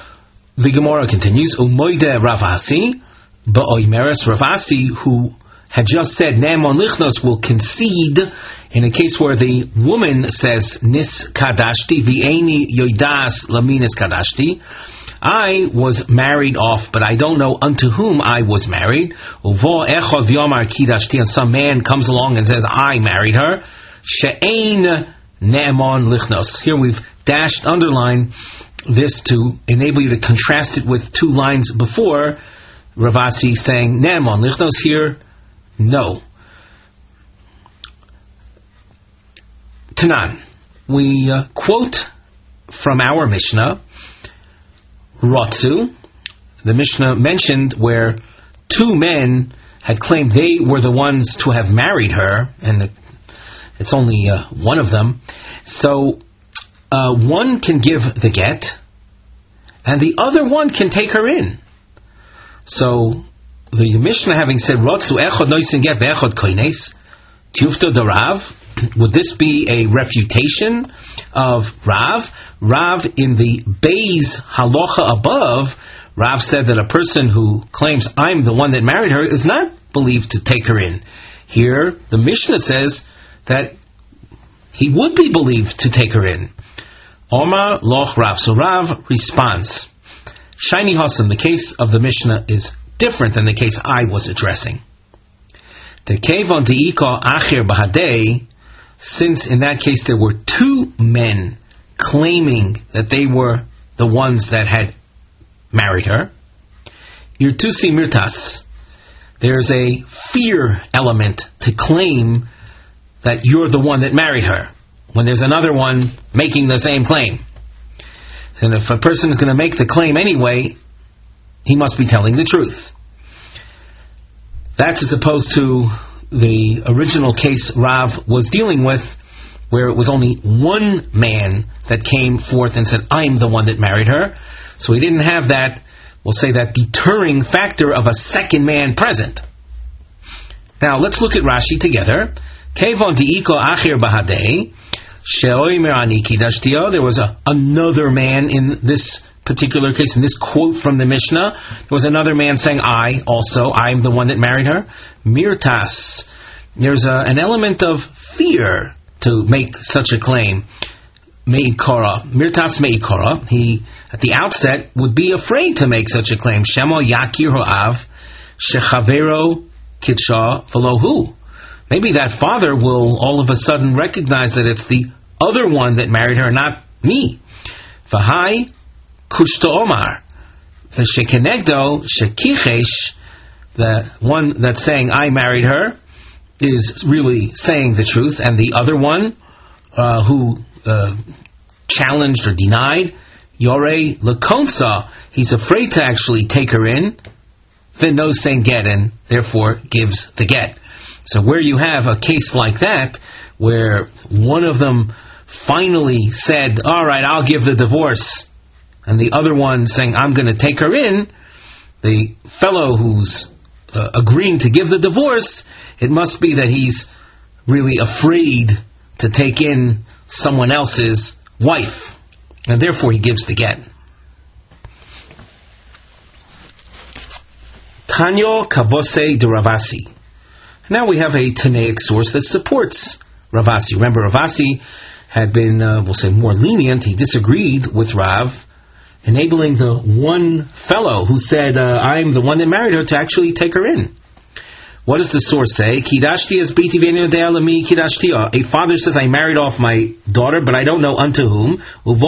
The Gemara continues, Umoide Ravasi, Ba'oimeres Ravasi, who had just said Ne'emon Lichnos, will concede in a case where the woman says Nis Kadashti, V'eni Yoidas Laminis Kadashti, I was married off, but I don't know unto whom I was married. Uvo Echod V'yomar Kidashti, and some man comes along and says I married her. She'ein Ne'emon Lichnos. Here we've underline this to enable you to contrast it with two lines before. Ravasi saying Ne'emon Lichnos, here no. Tanan, we quote from our Mishnah, Rotzu. The Mishnah mentioned where two men had claimed they were the ones to have married her, and it's only one of them. So one can give the get, and the other one can take her in. So the Mishnah, having said Rotzu echod noisen get ve'echod koines tufta de Rav, would this be a refutation of Rav? Rav in the Beis halacha above, Rav said that a person who claims I'm the one that married her is not believed to take her in. Here the Mishnah says that he would be believed to take her in. Omar loch Rav. So Rav responds, Shiny Hassan, the case of the Mishnah is different than the case I was addressing. The Kevon Deika Acher Bahadei, since in that case there were two men claiming that they were the ones that had married her, Yirtusi Mirtas, there's a fear element to claim that you're the one that married her when there's another one making the same claim. And if a person is going to make the claim anyway, he must be telling the truth. That's as opposed to the original case Rav was dealing with, where it was only one man that came forth and said, I'm the one that married her. So he didn't have that, we'll say, that deterring factor of a second man present. Now let's look at Rashi together. Kevon di'iko achir bahadei, she'oimer ani kidashtiyo. There was another man in this particular case, in this quote from the Mishnah. There was another man saying, I'm the one that married her. Mirtas. There's an element of fear to make such a claim. Meikora. Mirtas meikora. He, at the outset, would be afraid to make such a claim. Shemo yakir ho'av, shechavero kitsha velohu. Maybe that father will all of a sudden recognize that it's the other one that married her, not me. V'hai kushto omar. V'shekenegdo shekichesh, the one that's saying I married her is really saying the truth, and the other one who challenged or denied, Yore Lakonsa, he's afraid to actually take her in, then knows saying get, and therefore gives the get. So where you have a case like that, where one of them finally said, all right, I'll give the divorce, and the other one saying, I'm going to take her in, the fellow who's agreeing to give the divorce, it must be that he's really afraid to take in someone else's wife, and therefore he gives the get. Tanyo Kavose de Ravasi. Now we have a Tanaic source that supports Ravasi. Remember, Ravasi had been, we'll say, more lenient. He disagreed with Rav, enabling the one fellow who said, I'm the one that married her, to actually take her in. What does the source say? A father says, I married off my daughter, but I don't know unto whom.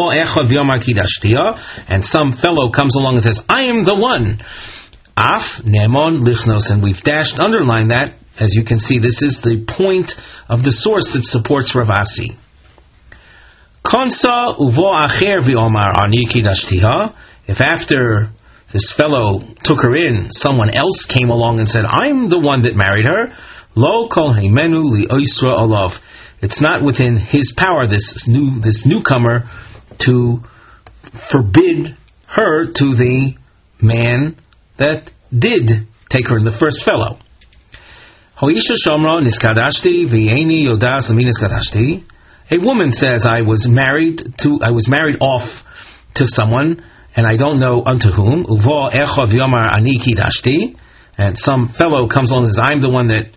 And some fellow comes along and says, I am the one. Af Ne'emon Lichnos. And we've underlined that. As you can see, this is the point of the source that supports Ravasi. Konsa uvo acher v'omar ani kidashtiha. If after this fellow took her in, someone else came along and said, I'm the one that married her, lo kol heimenu li oisra olav. It's not within his power, this newcomer, to forbid her to the man that did take her in, the first fellow. Hoisha shomra niskadashti v'yeni yodas lami niskadashti. A woman says, I was married off to someone, and I don't know unto whom. Uvo echad yomar ani kidashti, and some fellow comes along and says, I'm the one that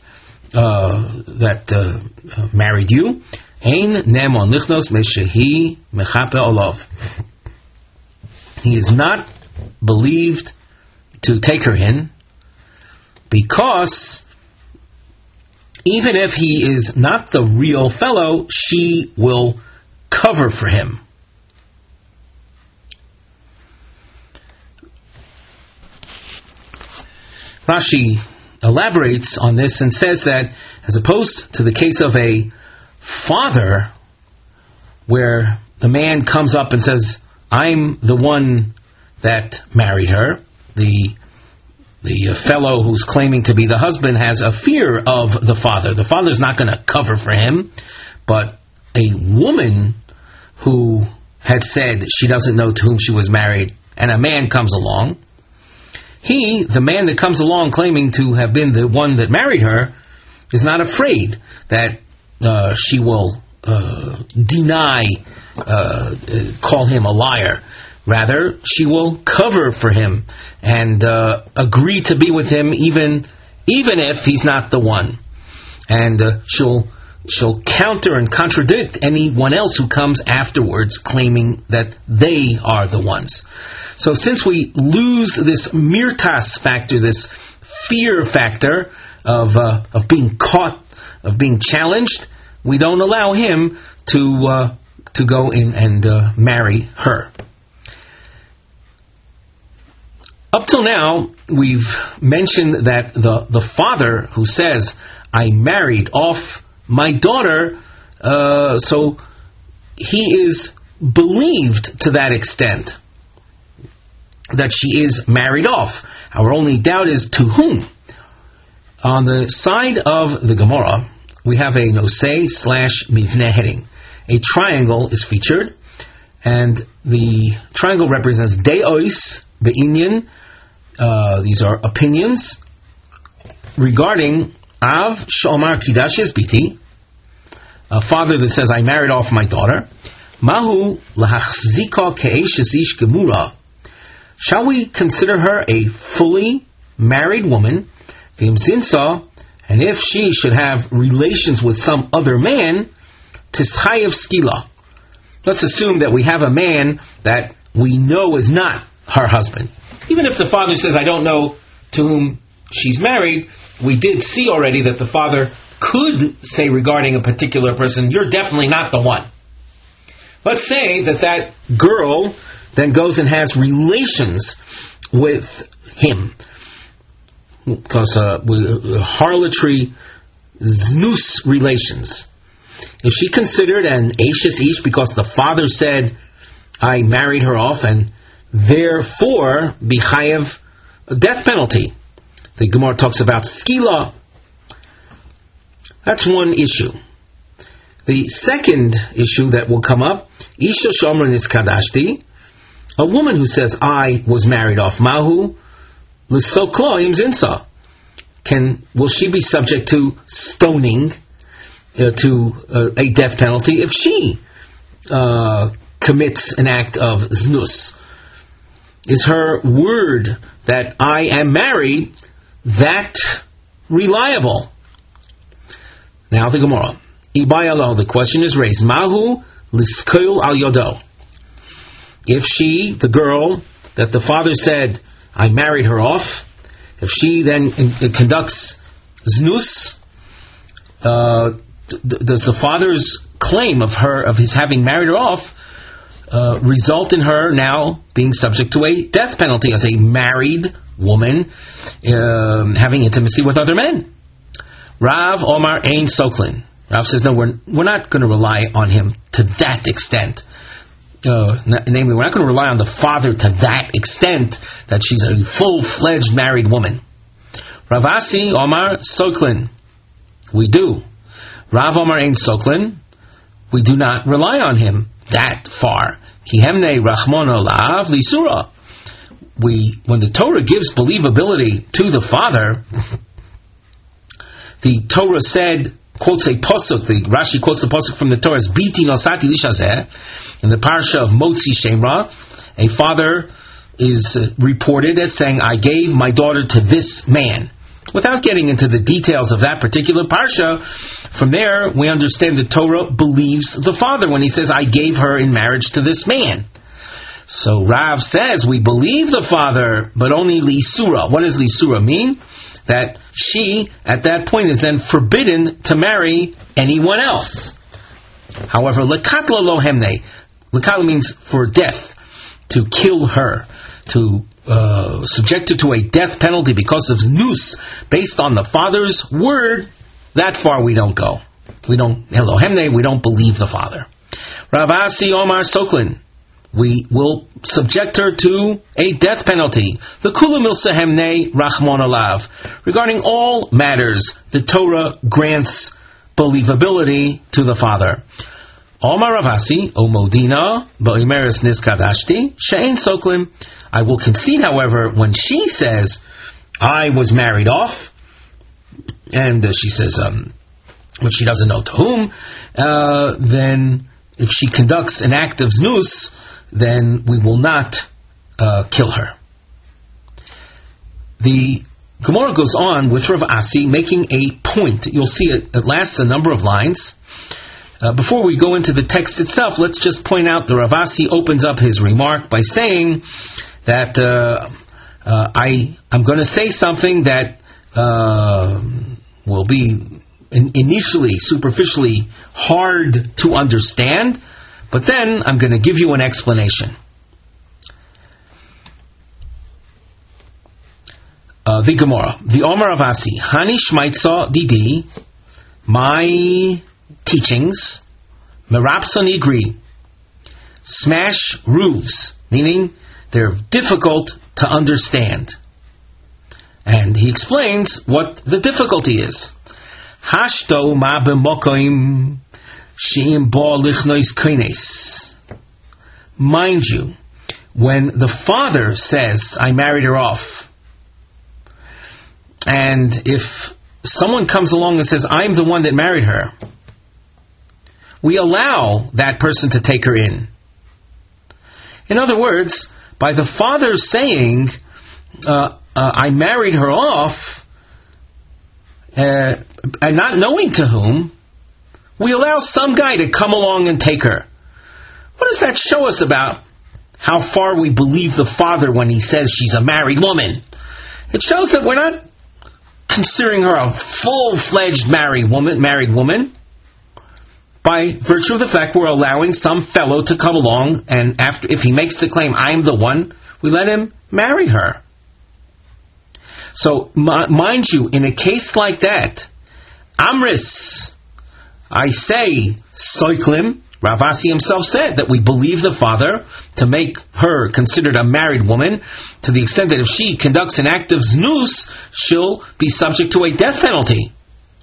married you. Ein nemon lichnos meshehi mechape olav. He is not believed to take her in, because even if he is not the real fellow, she will cover for him. Rashi elaborates on this and says that, as opposed to the case of a father, where the man comes up and says, I'm the one that married her, the fellow who's claiming to be the husband has a fear of the father. The father's not going to cover for him, but a woman who had said she doesn't know to whom she was married, and a man comes along, the man that comes along claiming to have been the one that married her, is not afraid that she will deny, call him a liar. Rather, she will cover for him and agree to be with him even if he's not the one. And she'll counter and contradict anyone else who comes afterwards claiming that they are the ones. So since we lose this mirtas factor, this fear factor of being caught, of being challenged, we don't allow him to go in and marry her. Up till now, we've mentioned that the father who says, I married off my daughter, so he is believed to that extent that she is married off. Our only doubt is to whom. On the side of the Gemara, we have a nosei/mivneh heading. A triangle is featured, and the triangle represents de'os be'inyan. These are opinions regarding Av Shomar Kidashes Biti, a father that says, I married off my daughter. Mahu lahachzika ke'eshes ish gemura. Shall we consider her a fully married woman? V'imzinsa, and if she should have relations with some other man, tischayev skila. Let's assume that we have a man that we know is not her husband. Even if the father says, I don't know to whom she's married, we did see already that the father could say regarding a particular person, you're definitely not the one. Let's say that girl then goes and has relations with him. Because harlotry, znus relations. Is she considered an eishes ish because the father said, I married her off, and therefore bichayev a death penalty? The Gemara talks about skila. That's one issue. The second issue that will come up, isha shomra niskadashti, a woman who says, I was married off, mahu l'soklo im zinsa. Will she be subject to stoning, to a death penalty if she commits an act of znus? Is her word that I am married that reliable? Now the Gemara. Ibayalo, the question is raised. Mahu liskoil al yodo. If she, the girl that the father said, I married her off, if she then conducts znus, does the father's claim of his having married her off result in her now being subject to a death penalty as a married woman having intimacy with other men? Rav Omar Ein Soklin. Rav says, no, we're not going to rely on him to that extent. Namely, we're not going to rely on the father to that extent that she's a full-fledged married woman. Rav Asi Omar Soklin. We do. Rav Omar Ein Soklin. We do not rely on him that far. Kihemne Rachmono La'av Lisura. When the Torah gives believability to the father, the Torah said, quotes a pasuk, Rashi quotes the pasuk from the Torah as Biti Nosati Lishazeh, in the parasha of Motzi Shemra, a father is reported as saying, I gave my daughter to this man. Without getting into the details of that particular parsha, from there we understand the Torah believes the father when he says, I gave her in marriage to this man. So Rav says, we believe the father, but only Lisura. What does Lisura mean? That she, at that point, is then forbidden to marry anyone else. However, lekatla lo hemne. Lekatla means for death, to kill her, to subject her to a death penalty because of noose, based on the father's word. That far we don't go. We don't believe the father. Rav Asi Omar Soklin, we will subject her to a death penalty. The Kula Milsa Hemne Rachmon Alav. Regarding all matters, the Torah grants believability to the father. Omar Ravasi, O Modina, Ba'imeres Niskadashti, She'en Soklim. I will concede, however, when she says, I was married off, and she says, which she doesn't know to whom, then if she conducts an act of znus, then we will not kill her. The Gemara goes on with Rav Asi making a point. You'll see it lasts a number of lines. Before we go into the text itself, let's just point out that Rav Asi opens up his remark by saying that I'm going to say something that will be initially, superficially hard to understand, but then I'm going to give you an explanation. The Gemara, the Omar Avasi, Hani Shmaitza Didi, my teachings, Merapson Igri, smash roofs, meaning they're difficult to understand. And he explains what the difficulty is. Hashto ma b'mokoim she'im bo lichnois koines. Mind you, when the father says, I married her off, and if someone comes along and says, I'm the one that married her, we allow that person to take her in. In other words, by the father saying, I married her off, and not knowing to whom, we allow some guy to come along and take her. What does that show us about how far we believe the father when he says she's a married woman? It shows that we're not considering her a full-fledged married woman, by virtue of the fact we're allowing some fellow to come along, and after, if he makes the claim, I'm the one, we let him marry her. So, mind you, in a case like that, Amris, I say, Soiklim, Ravasi himself said that we believe the father to make her considered a married woman, to the extent that if she conducts an act of znus, she'll be subject to a death penalty.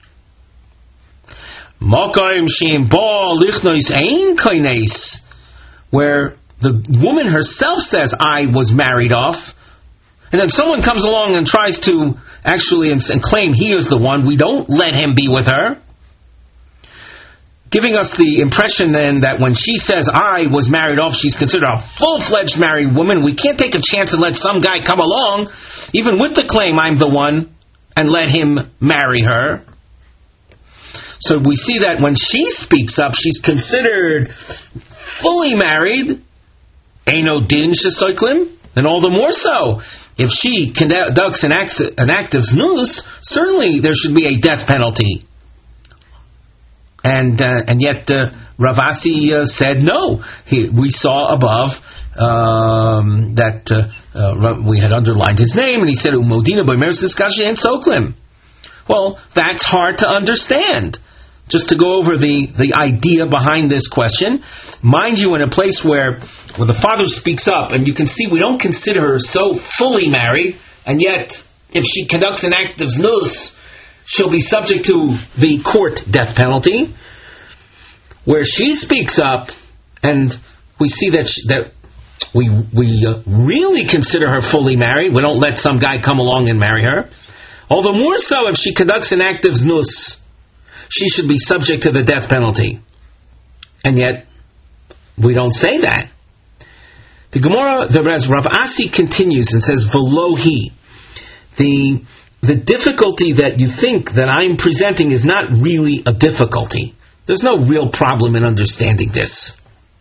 Where the woman herself says, I was married off, and then someone comes along and tries to actually and claim he is the one, we don't let him be with her, giving us the impression then that when she says, I was married off, she's considered a full-fledged married woman. We can't take a chance and let some guy come along, even with the claim, I'm the one, and let him marry her. So we see that when she speaks up, she's considered fully married, Eino din shesoiklim, and all the more so, if she conducts an act of znus, certainly there should be a death penalty. And yet Ravasi said no. We saw above that we had underlined his name, and he said Umodina b'meres diskashi and soklim. Well, that's hard to understand. Just to go over the idea behind this question, mind you, in a place where the father speaks up, and you can see we don't consider her so fully married, and yet if she conducts an act of znus, she'll be subject to the court death penalty. Where she speaks up, and we see that we really consider her fully married. We don't let some guy come along and marry her. All the more so if she conducts an act of znus, she should be subject to the death penalty. And yet, we don't say that. The Gemara, as Rav Asi continues and says, Velohi, the difficulty that you think that I'm presenting is not really a difficulty. There's no real problem in understanding this.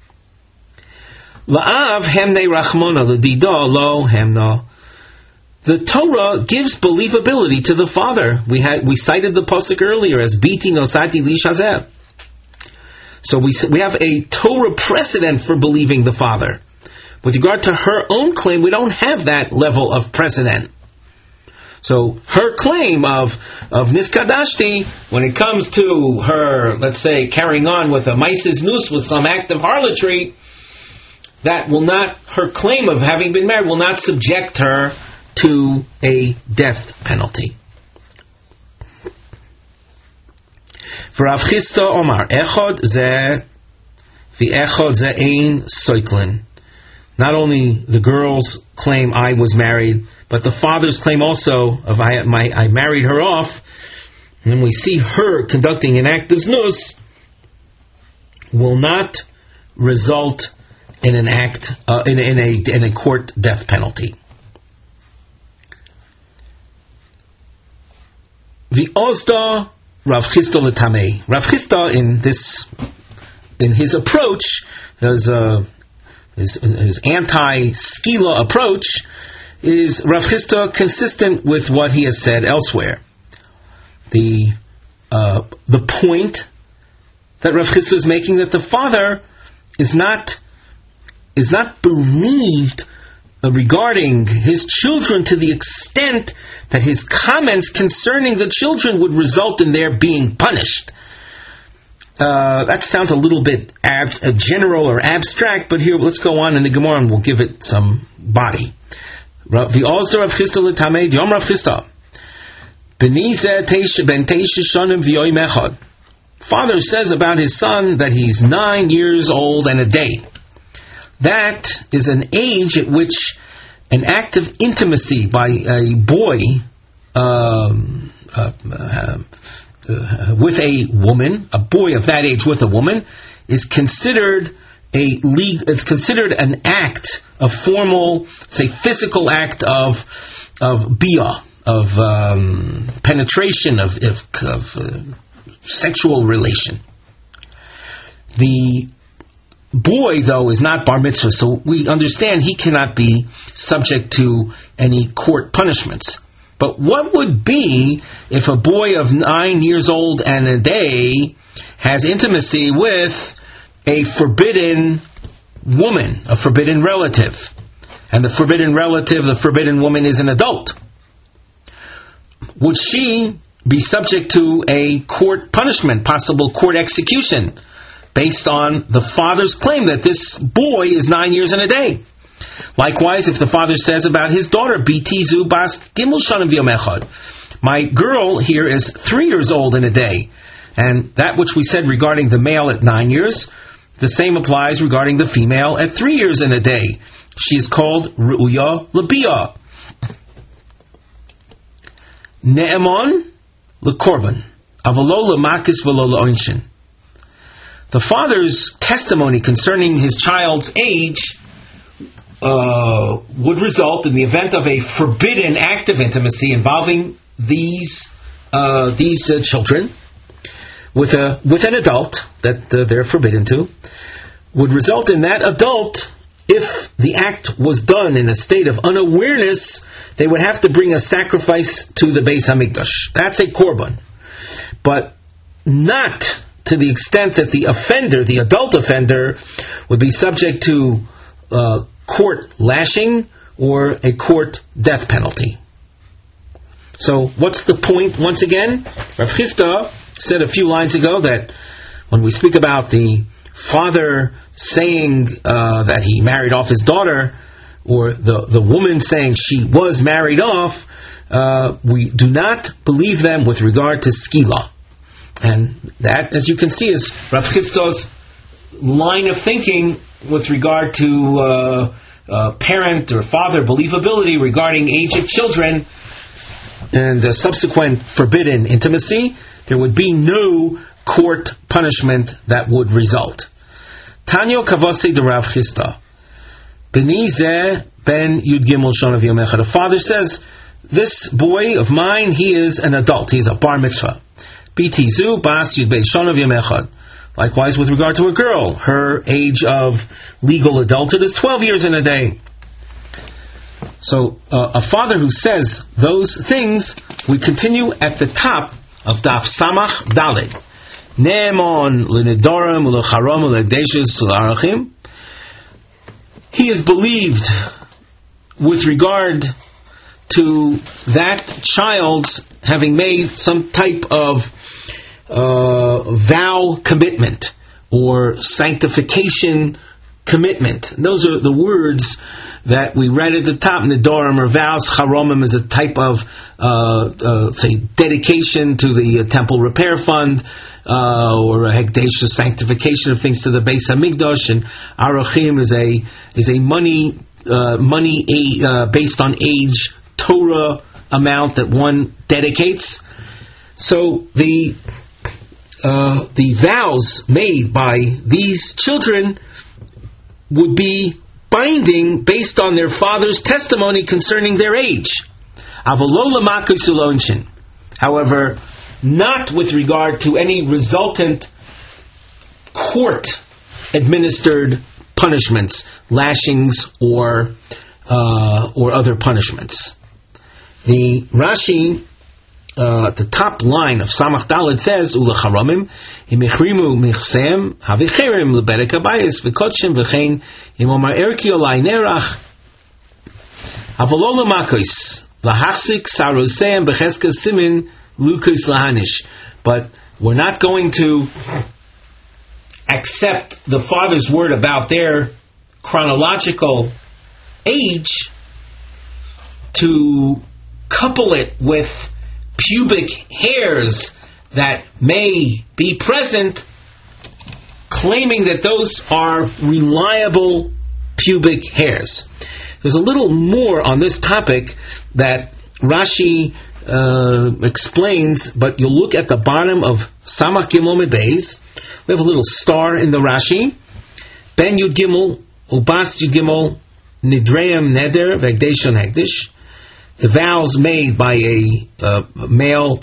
La'av hemne rachmona l'dido lo hemno. The Torah gives believability to the father. We cited the pasuk earlier as biti nosati lishazeh. So we have a Torah precedent for believing the father. With regard to her own claim, we don't have that level of precedent. So her claim of Niskadashti, when it comes to her, let's say, carrying on with a Maises Nus, with some act of harlotry, that will not, her claim of having been married will not subject her to a death penalty. For Rav Chisda Omar, Echod zeh v'echod zeh ein soiklin. Not only the girl's claim I was married, but the father's claim also of I married her off, and then we see her conducting an act of znus, will not result in an act in a court death penalty. V'ozda Rav Chisda l'tamei. Rav Chisda in his approach, his anti-skila approach, is Rav Chisda consistent with what he has said elsewhere. The point that Rav Chisda is making, that the father is not believed regarding his children to the extent that his comments concerning the children would result in their being punished. That sounds a little bit general or abstract, but here let's go on in the Gemara and we'll give it some body. The Ozda of Chisda l'tamei, Yom Rav Chisda. Father says about his son that he's 9 years old and a day. That is an age at which an act of intimacy by a boy with a woman, a boy of that age with a woman, is considered an act of formal, say, physical act of bia, of penetration, of sexual relation. The boy, though, is not bar mitzvah, so we understand he cannot be subject to any court punishments. But what would be if a boy of 9 years old and a day has intimacy with a forbidden woman, a forbidden relative, and the forbidden relative, the forbidden woman, is an adult? Would she be subject to a court punishment, possible court execution, based on the father's claim that this boy is 9 years and a day? Likewise, if the father says about his daughter, Bitizu bas gimel shanim v'yom echad, my girl here is 3 years old and a day, and that which we said regarding the male at 9 years, the same applies regarding the female at 3 years and a day. She is called Ru'uya Labiyah. Ne'emon L'korban, Avalo L'makis V'lo L'oinshin. The father's testimony concerning his child's age would result in the event of a forbidden act of intimacy involving these children with an adult that they're forbidden to, would result in that adult, if the act was done in a state of unawareness, they would have to bring a sacrifice to the Beis Hamikdash. That's a korban, but not to the extent that the offender, the adult offender, would be subject to court lashing or a court death penalty. So what's the point? Once again, Rav Chisda said a few lines ago that when we speak about the father saying that he married off his daughter, or the woman saying she was married off, we do not believe them with regard to skila. And that, as you can see, is Rav Chisda's line of thinking with regard to parent or father believability regarding age of children and the subsequent forbidden intimacy. There would be no court punishment that would result. Tanyo Kavase de Rav Chisda. B'ni zeh ben Yud Gimel Shana V'Yomecha. The father says, this boy of mine, he is an adult. He is a bar mitzvah. B'tizu bas Yud Beis Shana V'Yomecha. Likewise, with regard to a girl, her age of legal adulthood is 12 years and a day. So, a father who says those things, we continue at the top of Daf Samach Daled. Ne'emon l'nedorim u'lecharom u'le'kdeshes u'le'arachim. He is believed with regard to that child having made some type of vow commitment or sanctification commitment. And those are the words that we read at the top. Nedorim or vows. Charomim is a type of, say, dedication to the temple repair fund, or a hekdesh, sanctification of things to the Beis Hamikdash. And arachim is a money based on age Torah amount that one dedicates. So the vows made by these children would be binding based on their father's testimony concerning their age. However, not with regard to any resultant court-administered punishments, lashings, or other punishments. The Rashi, at the top line of Samach Daled says, "Ulecharamim imichrimu michsem havicherim leberek habayis v'kodshim v'chein imomar erki olai nerach avalol lemakos lahachzik sarosem b'cheska simin lukus lahanish." But we're not going to accept the father's word about their chronological age to couple it with pubic hairs that may be present, claiming that those are reliable pubic hairs. There's a little more on this topic that Rashi explains, but you'll look at the bottom of Samach Gimel Beis. We have a little star in the Rashi. Ben Yud Gimel, Ubas Yud Gimel, Nidreim Neder, Vegdeshon Hegdish. The vows made by a male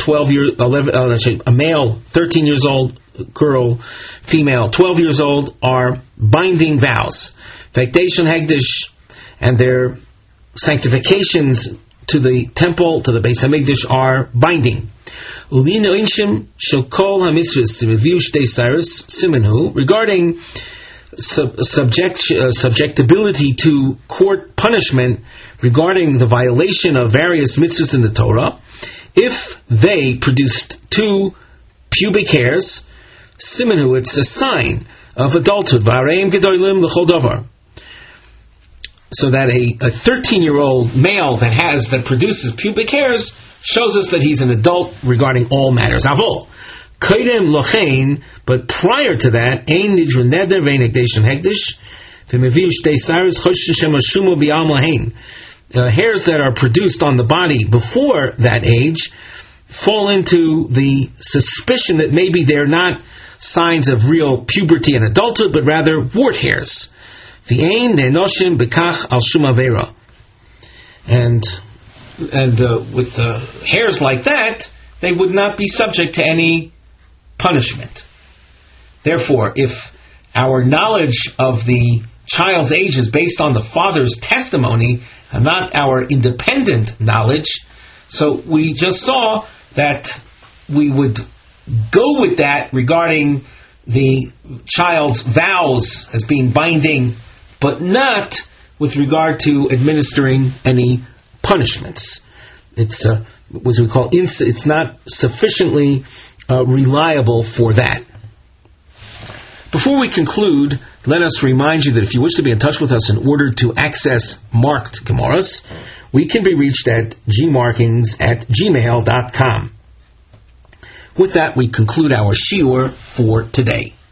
13 years old girl, female 12 years old, are binding vows. Vekdeshon Hegdish, and their sanctifications to the temple, to the Beis Hamikdash, are binding. Regarding subjectability to court punishment regarding the violation of various mitzvahs in the Torah, if they produced 2 pubic hairs, simanhu, it's a sign of adulthood. V'areim gedolim l'chol davar. So that a 13-year-old male that produces pubic hairs shows us that he's an adult regarding all matters. Avol. Kaidem lochein, but prior to that, ein nidru neder vein hekdeshon hekdesh, v'meviu shtei saris chosh shem ashumo bi'al lahein. Hairs that are produced on the body before that age fall into the suspicion that maybe they're not signs of real puberty and adulthood, but rather wart hairs. V'ein ne'noshim b'kach al shum avera. And with hairs like that, they would not be subject to any punishment. Therefore, if our knowledge of the child's age is based on the father's testimony and not our independent knowledge, so we just saw that we would go with that regarding the child's vows as being binding, but not with regard to administering any punishments. It's what we call it's not sufficiently reliable for that. Before we conclude, let us remind you that if you wish to be in touch with us in order to access marked Gemaras, we can be reached at gmarkings@gmail.com. With that, we conclude our shiur for today.